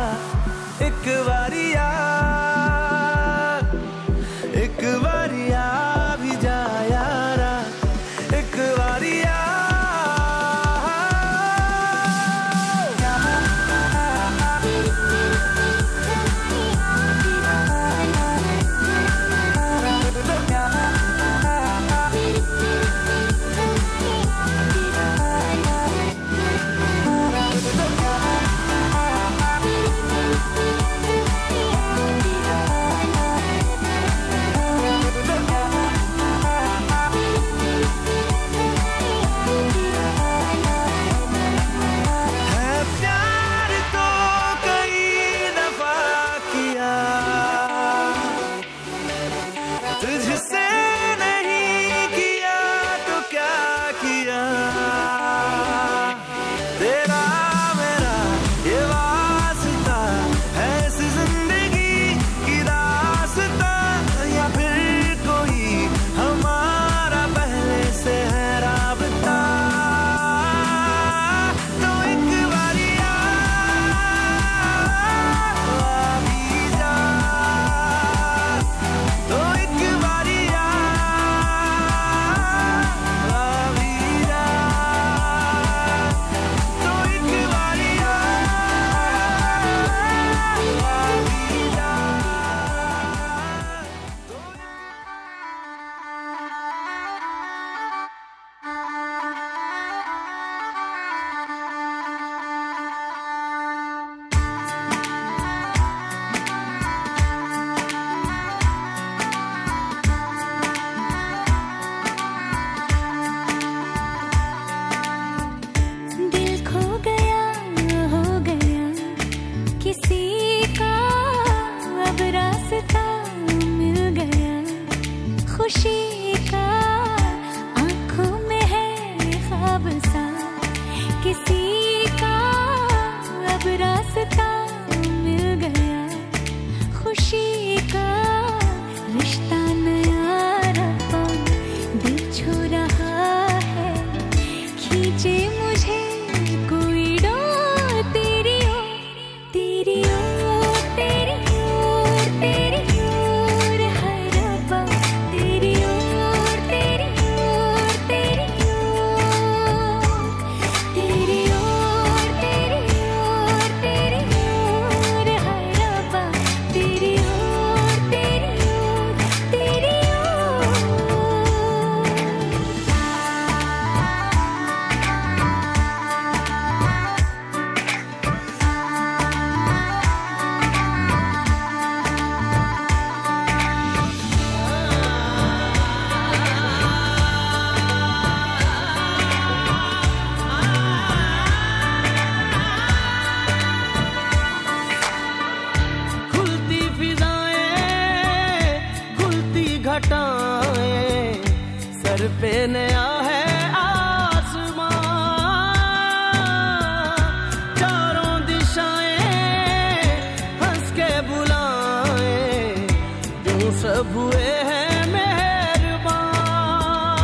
एक बारिया भी जा यारा एक बारिया पे नया है आसमां, चारों दिशाएं हंस के बुलाएं, यूं सब हुए हैं मेहरबान।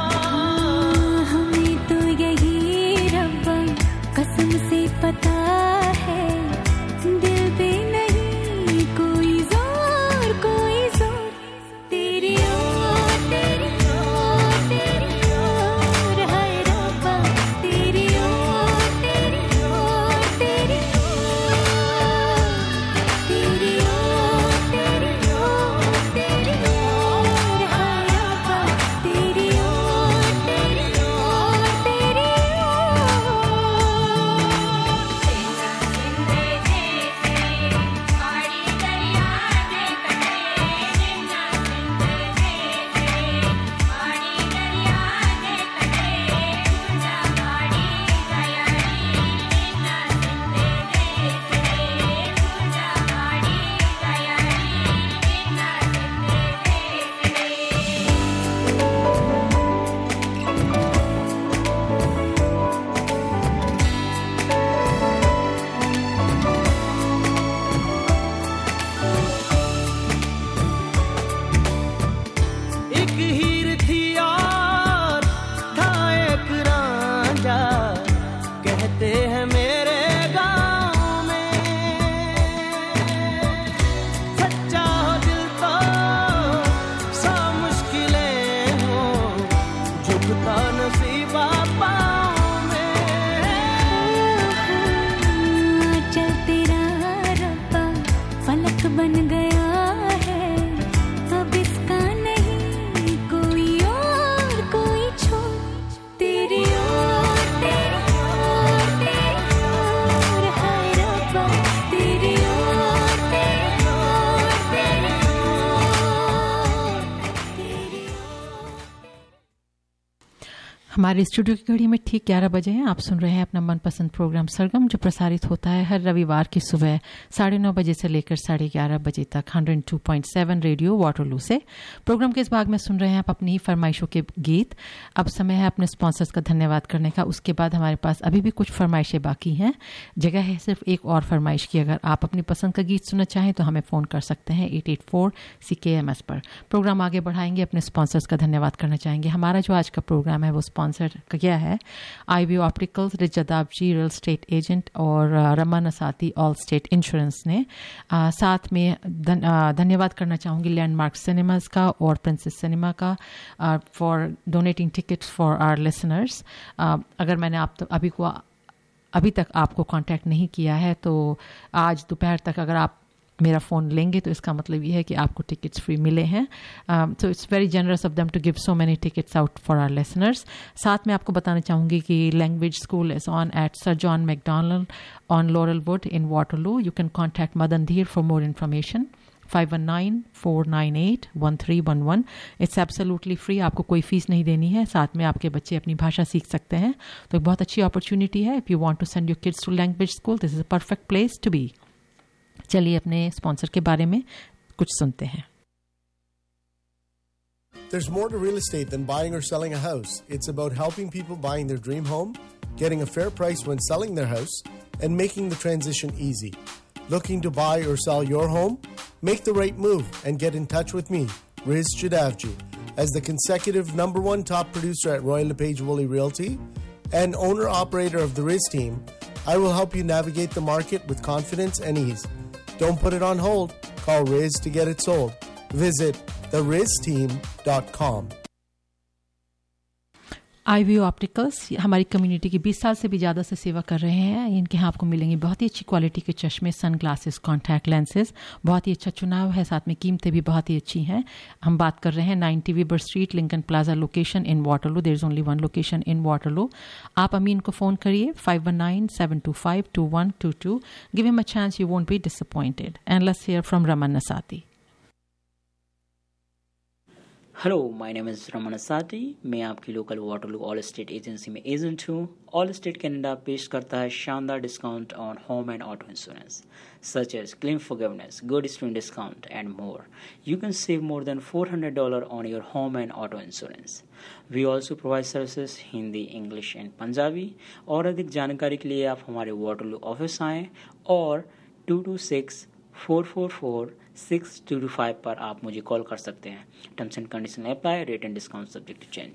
हमें तो यही रब्बा कसम से पता है, दिल पे नहीं कोई जोर, कोई जोर, तेरी ओर, तेरी ओर, तेरी ओर है रब्बा, तेरी ओर, तेरी ओर, तेरी ओर, तेरी ओर, तेरी ओर, तेरी ओर है रब्बा, तेरी ओर, तेरी ओर, तेरी एक हीर थी और था एक रांझा, कहते हैं मेरे गाँव में, सच्चा हो दिल तो सौ मुश्किलें हो, झुकता नसीबा पाँव में। चल तेरा रब्बा फलक बन गया है, अब इसका नहीं कोई और, कोई छोर, तेरी ओर, तेरी ओर, तेरी ओर है रब्बा, तेरी ओर, तेरी ओर, तेरी ओर, तेरी ओर। हमारे स्टूडियो की घड़ी में ठीक 11 बजे हैं। आप सुन रहे हैं अपना मनपसंद प्रोग्राम सरगम, जो प्रसारित होता है हर रविवार की सुबह 9:30 बजे से लेकर 11:30 बजे तक 102.7 रेडियो वाटरलू से। प्रोग्राम के इस भाग में सुन रहे हैं आप अपनी ही फरमाइशों के गीत। अब समय है अपने स्पॉन्सर्स का धन्यवाद करने का। उसके बाद हमारे पास अभी भी कुछ फरमाइशें बाकी हैं। जगह है सिर्फ एक और फरमाइश की। अगर आप अपनी पसंद का गीत सुनना चाहें तो हमें फ़ोन कर सकते हैं 884 CKMS पर। प्रोग्राम आगे बढ़ाएंगे, अपने स्पॉन्सर्स का धन्यवाद करना चाहेंगे। हमारा जो आज का प्रोग्राम है वो स्पॉन्सर किया है आईवीओ ऑप्टिकल्स, रिजदावजी रियल स्टेट एजेंट और Raman Asati Allstate insurance ने। साथ में धन्यवाद करना चाहूँगी लैंडमार्क सिनेमाज का और प्रिंसेस सिनेमा का for donating tickets for our listeners. अगर मैंने अभी तक आपको कांटेक्ट नहीं किया है तो आज दोपहर तक अगर आप मेरा फ़ोन लेंगे तो इसका मतलब ये है कि आपको टिकट्स फ्री मिले हैं। So it's very generous of them to give so many tickets out for our listeners. साथ में आपको बताना चाहूँगी कि language school is on at Sir John Macdonald on Laurelwood in Waterloo. You can contact Madan Dhir for more information 519-498-1311। It's absolutely free, आपको कोई fees नहीं देनी है। साथ में आपके बच्चे अपनी भाषा सीख सकते हैं, तो एक बहुत अच्छी अपॉर्चुनिटी है। If you want to send your kids to language school, this is a perfect place to be. चलिए अपने स्पॉन्सर के बारे में कुछ सुनते हैं। There's more to real estate than buying or selling a house. It's about helping people buying their dream home, getting a fair price when selling their house, and making the transition easy. Looking to buy or sell your home? Make the right move and get in touch with me, Riz Jadavji, as the consecutive #1 top producer at Royal LePage Woolley Realty and owner-operator of the Riz team. I will help you navigate the market with confidence and ease. Don't put it on hold. Call Riz to get it sold. Visit therizteam.com. IVO opticals हमारी community की 20 साल से भी ज़्यादा से सेवा कर रहे हैं। इनके यहाँ आपको मिलेंगे बहुत ही अच्छी क्वालिटी के चश्मे, सन ग्लासेस, कॉन्टैक्ट लेंसेज। बहुत ही अच्छा चुनाव है, साथ में कीमतें भी बहुत ही अच्छी हैं। हम बात कर रहे हैं 90 Weber Street, Lincoln Plaza location in Waterloo. There is only one location in Waterloo. आप अमीन को फ़ोन करिए 519-725-2122। Give him a chance, you won't be disappointed. And let's hear from Raman Asati. Hello, my name is Raman Sati. मैं आपकी local Waterloo Allstate agency में agent हूँ। Allstate Canada पेश करता है शानदार discount on home and auto insurance such as claim forgiveness, good student discount and more. You can save more than $400 on your home and auto insurance. We also provide services Hindi, English and Punjabi. और अधिक जानकारी के लिए आप हमारे Waterloo office आएँ और 226-444-6225 पर आप मुझे कॉल कर सकते हैं। Terms and condition apply, rate and discount subject to change.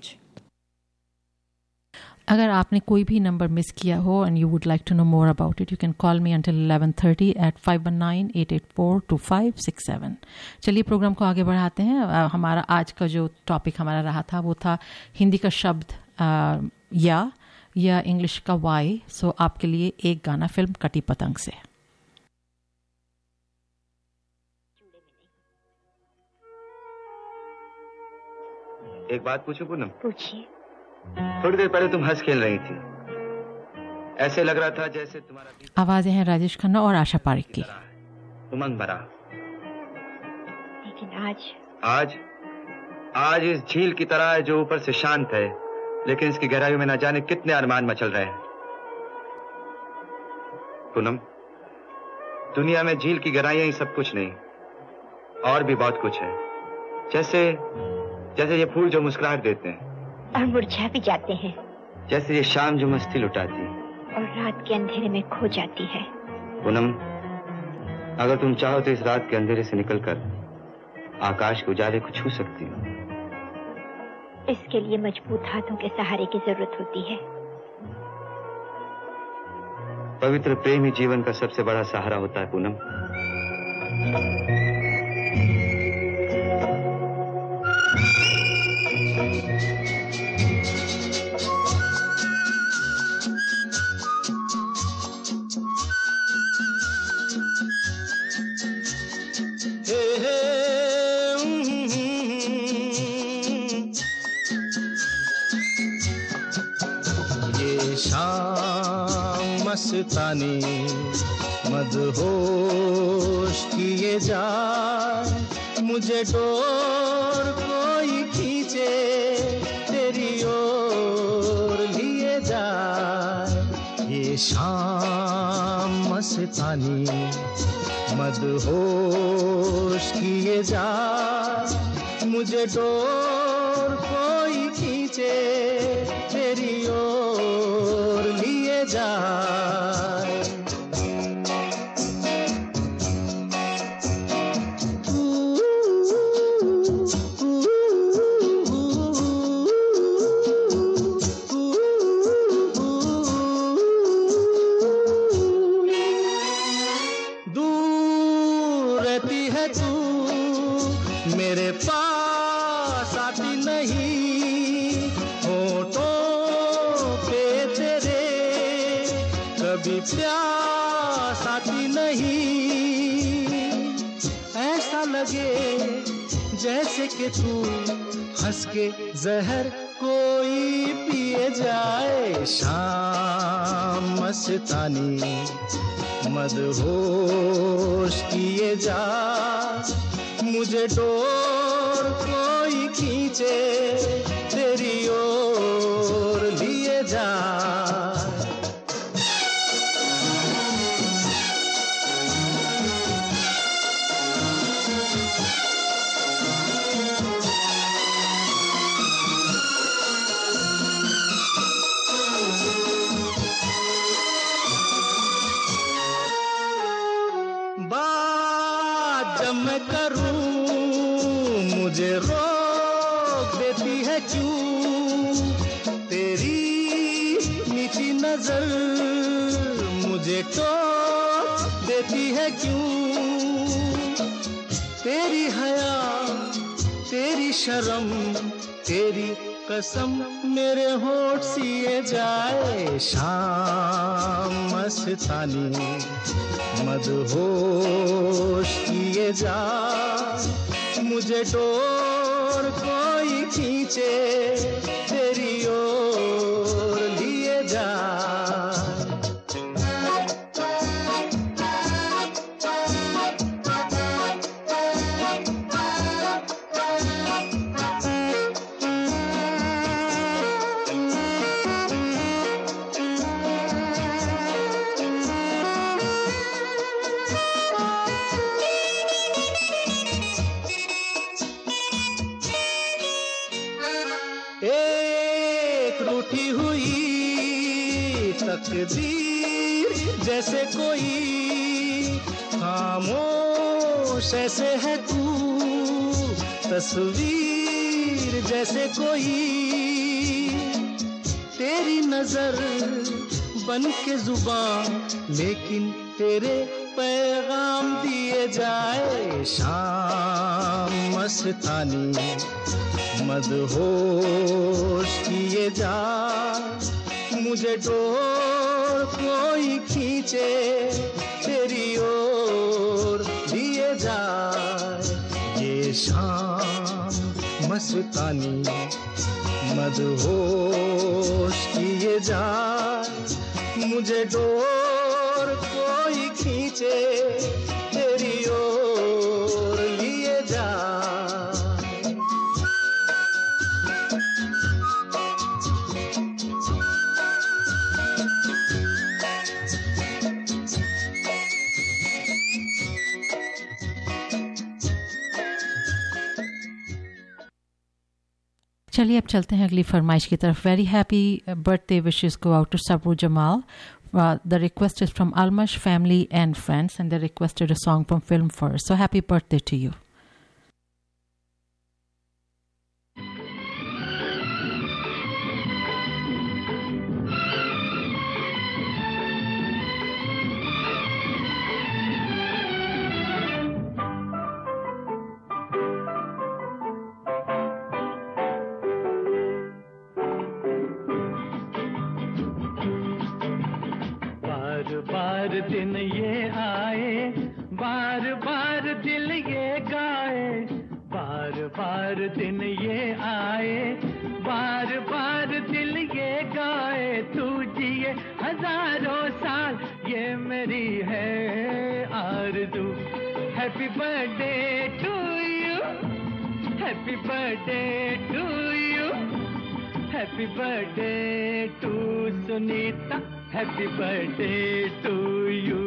अगर आपने कोई भी नंबर मिस किया हो and you would like to know more about it, you can call me until 11:30 at 519-884-2567। चलिए प्रोग्राम को आगे बढ़ाते हैं। हमारा आज का जो टॉपिक हमारा रहा था वो था हिंदी का शब्द या इंग्लिश का वाई। सो आपके लिए एक गाना फिल्म कटी पतंग से। एक बात पूछूं पूनम? पूछिए। थोड़ी देर पहले तुम हंस खेल रही थी, ऐसे लग रहा था जैसे तुम्हारा। आवाजें हैं राजेश खन्ना और आशा पारिक की। उमंग भरा। लेकिन आज इस झील की तरह है जो ऊपर से शांत है, लेकिन इसकी गहराइयों में न जाने कितने अरमान मचल रहे हैं। पूनम, दुनिया में झील की गहराइयां ही सब कुछ नहीं, और भी बहुत कुछ है। जैसे ये फूल जो मुस्कुराहट देते हैं और मुरझा भी जाते हैं, जैसे ये शाम जो मस्ती लुटाती है और रात के अंधेरे में खो जाती है। पूनम, अगर तुम चाहो तो इस रात के अंधेरे से निकलकर आकाश के उजाले को छू सकती हो। इसके लिए मजबूत हाथों के सहारे की जरूरत होती है। पवित्र प्रेम ही जीवन का सबसे बड़ा सहारा होता है पूनम। मस्तानी मदहोश किए जाए, मुझे डोर कोई खींचे तेरी ओर लिए जाए। ये शाम मस्तानी मदहोश किए जाए, मुझे डोर कोई खींचे तेरी ओर लिए जाए। दूर रहती है तू, मेरे पास आती नहीं, होठों पे तेरे कभी प्यास आती नहीं। ऐसा लगे जैसे कि तू हंस के जहर कोई पिए जाए। शाम मस्तानी मदहोश किए जा, मुझे डोर कोई खींचे तेरी ओर लिए जा। बात जब मैं करूं मुझे रोक देती है क्यों, तेरी मीठी नजर मुझे टोक देती है क्यों। तेरी हया तेरी शर्म तेरी कसम मेरे होठ सिए जाए। शाम मस्तानी मदहोश किए जा, मुझे डोर कोई खींचे तेरी ओर लिए जा। तकदीर जैसे कोई, खामोश ऐसे है तू, तस्वीर जैसे कोई, तेरी नजर बन के जुबान, लेकिन तेरे पैगाम दिए जाए। शाम मस्तानी मदहोश किए जा, मुझे डोर कोई खींचे तेरी ओर दिए जाए। ये शाम मस्तानी मदहोश किए जा, मुझे डोर कोई खींचे तेरी ओर लिए जा। चलिए अब चलते हैं अगली फरमाइश की तरफ। Very happy birthday wishes go out to Sabru Jamal. The request is from Almash family and friends, and they requested a song from film First. So happy birthday to you. बार दिन ये आए, बार बार दिल ये गाए, बार बार दिन ये आए, बार बार दिल ये गाए, तू जिए हजारों साल ये मेरी है आरज़ू। Happy birthday to you, happy birthday to you, happy birthday to Sunita, happy birthday to you.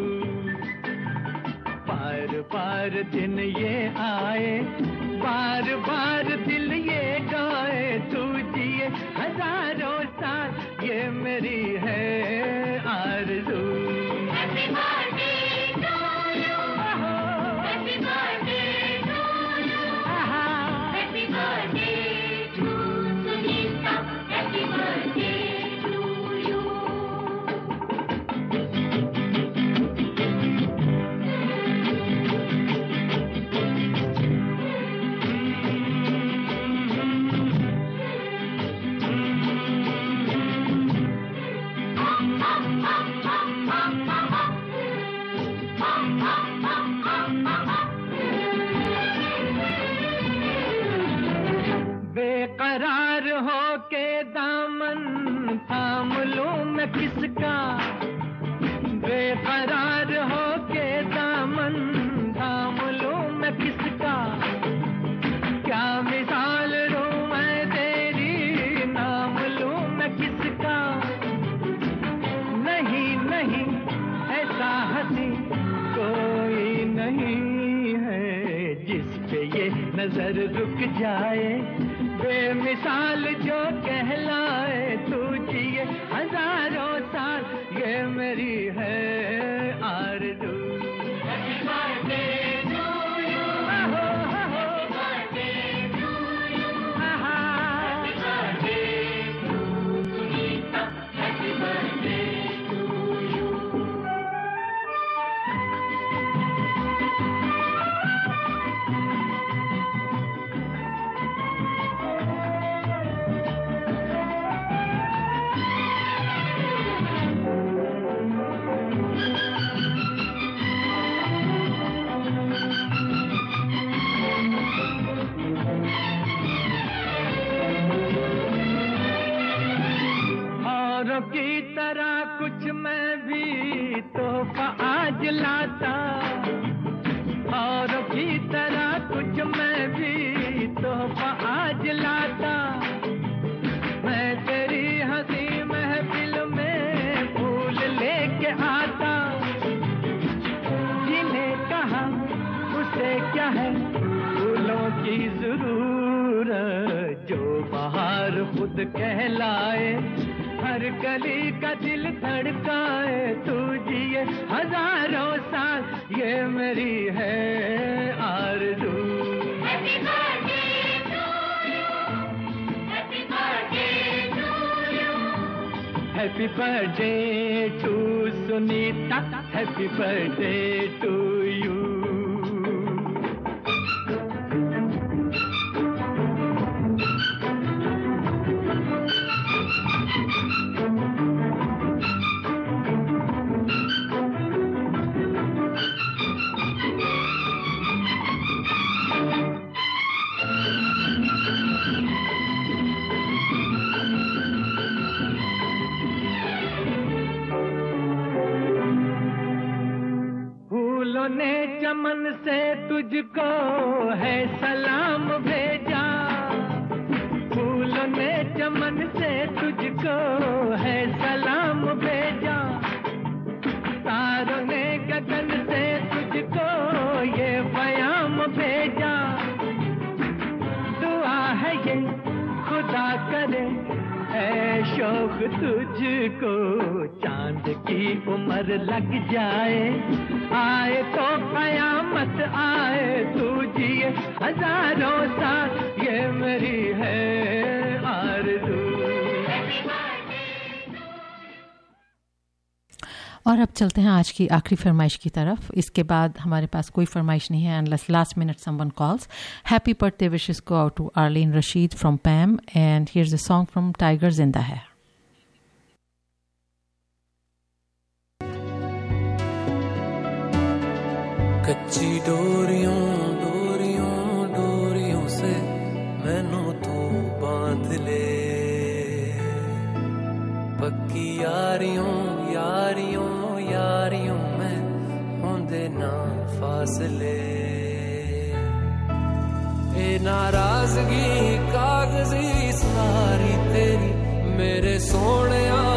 बार बार दिन ये आए, बार बार दिल ये गाए, तू जिए हजारों साल ये मेरी है आरज़ू। Happy birthday to you, happy birthday to you, happy birthday to Sunita, happy birthday. बेकरार हो के दामन थाम लूं मैं किसका, बेकरार हो के दामन थाम लूं मैं किसका, क्या मिसाल दूं मैं तेरी, नाम लूं मैं किसका। नहीं नहीं ऐसा हंसी कोई नहीं है जिस पे ये नजर रुक जाए, बेमिसाल जो कहलाए, तू जिए हजारों साल ये मेरी है आरज़ू। Happy birthday to you, happy birthday to you, happy birthday to Sunita, happy birthday to you. की तरह कुछ मैं भी तोहफा आज लाता, और की तरह कुछ मैं भी तोहफा आज लाता, मैं तेरी हंसी महफिल में फूल लेके आता, जिन्हें कहा उसे क्या है फूलों की जरूरत, जो बाहर खुद कहलाए हर गली का दिल धड़काए तू जिए हजारों साल, ये मेरी है आरज़ू। Happy birthday to you, happy birthday to you, happy birthday to Sunita, happy birthday to you. ने चमन से तुझको है सलाम भेजा, फूलों ने चमन से तुझको है सलाम भेजा, तारों ने गगन से तुझको ये पैगाम भेजा। दुआ है ये खुदा करे है शौक तुझको, चांद की उम्र लग जाए, आए तो कयामत आए, तू जिए हजारों साल, ये मेरी है आरज़ू। और अब चलते हैं आज की आखिरी फरमाइश की तरफ। इसके बाद हमारे पास कोई फरमाइश नहीं है unless last minute someone calls. Happy birthday wishes go out to Arlene Rashid from Pam and here's a song from Tiger Zinda Hai. कच्ची डोरियों डोरियों डोरियों से मैनू तू बांध ले, पक्की यारियों यारियों यारियों में होंदे ना फासले, ए नाराजगी कागजी सारी तेरी मेरे सोहणिया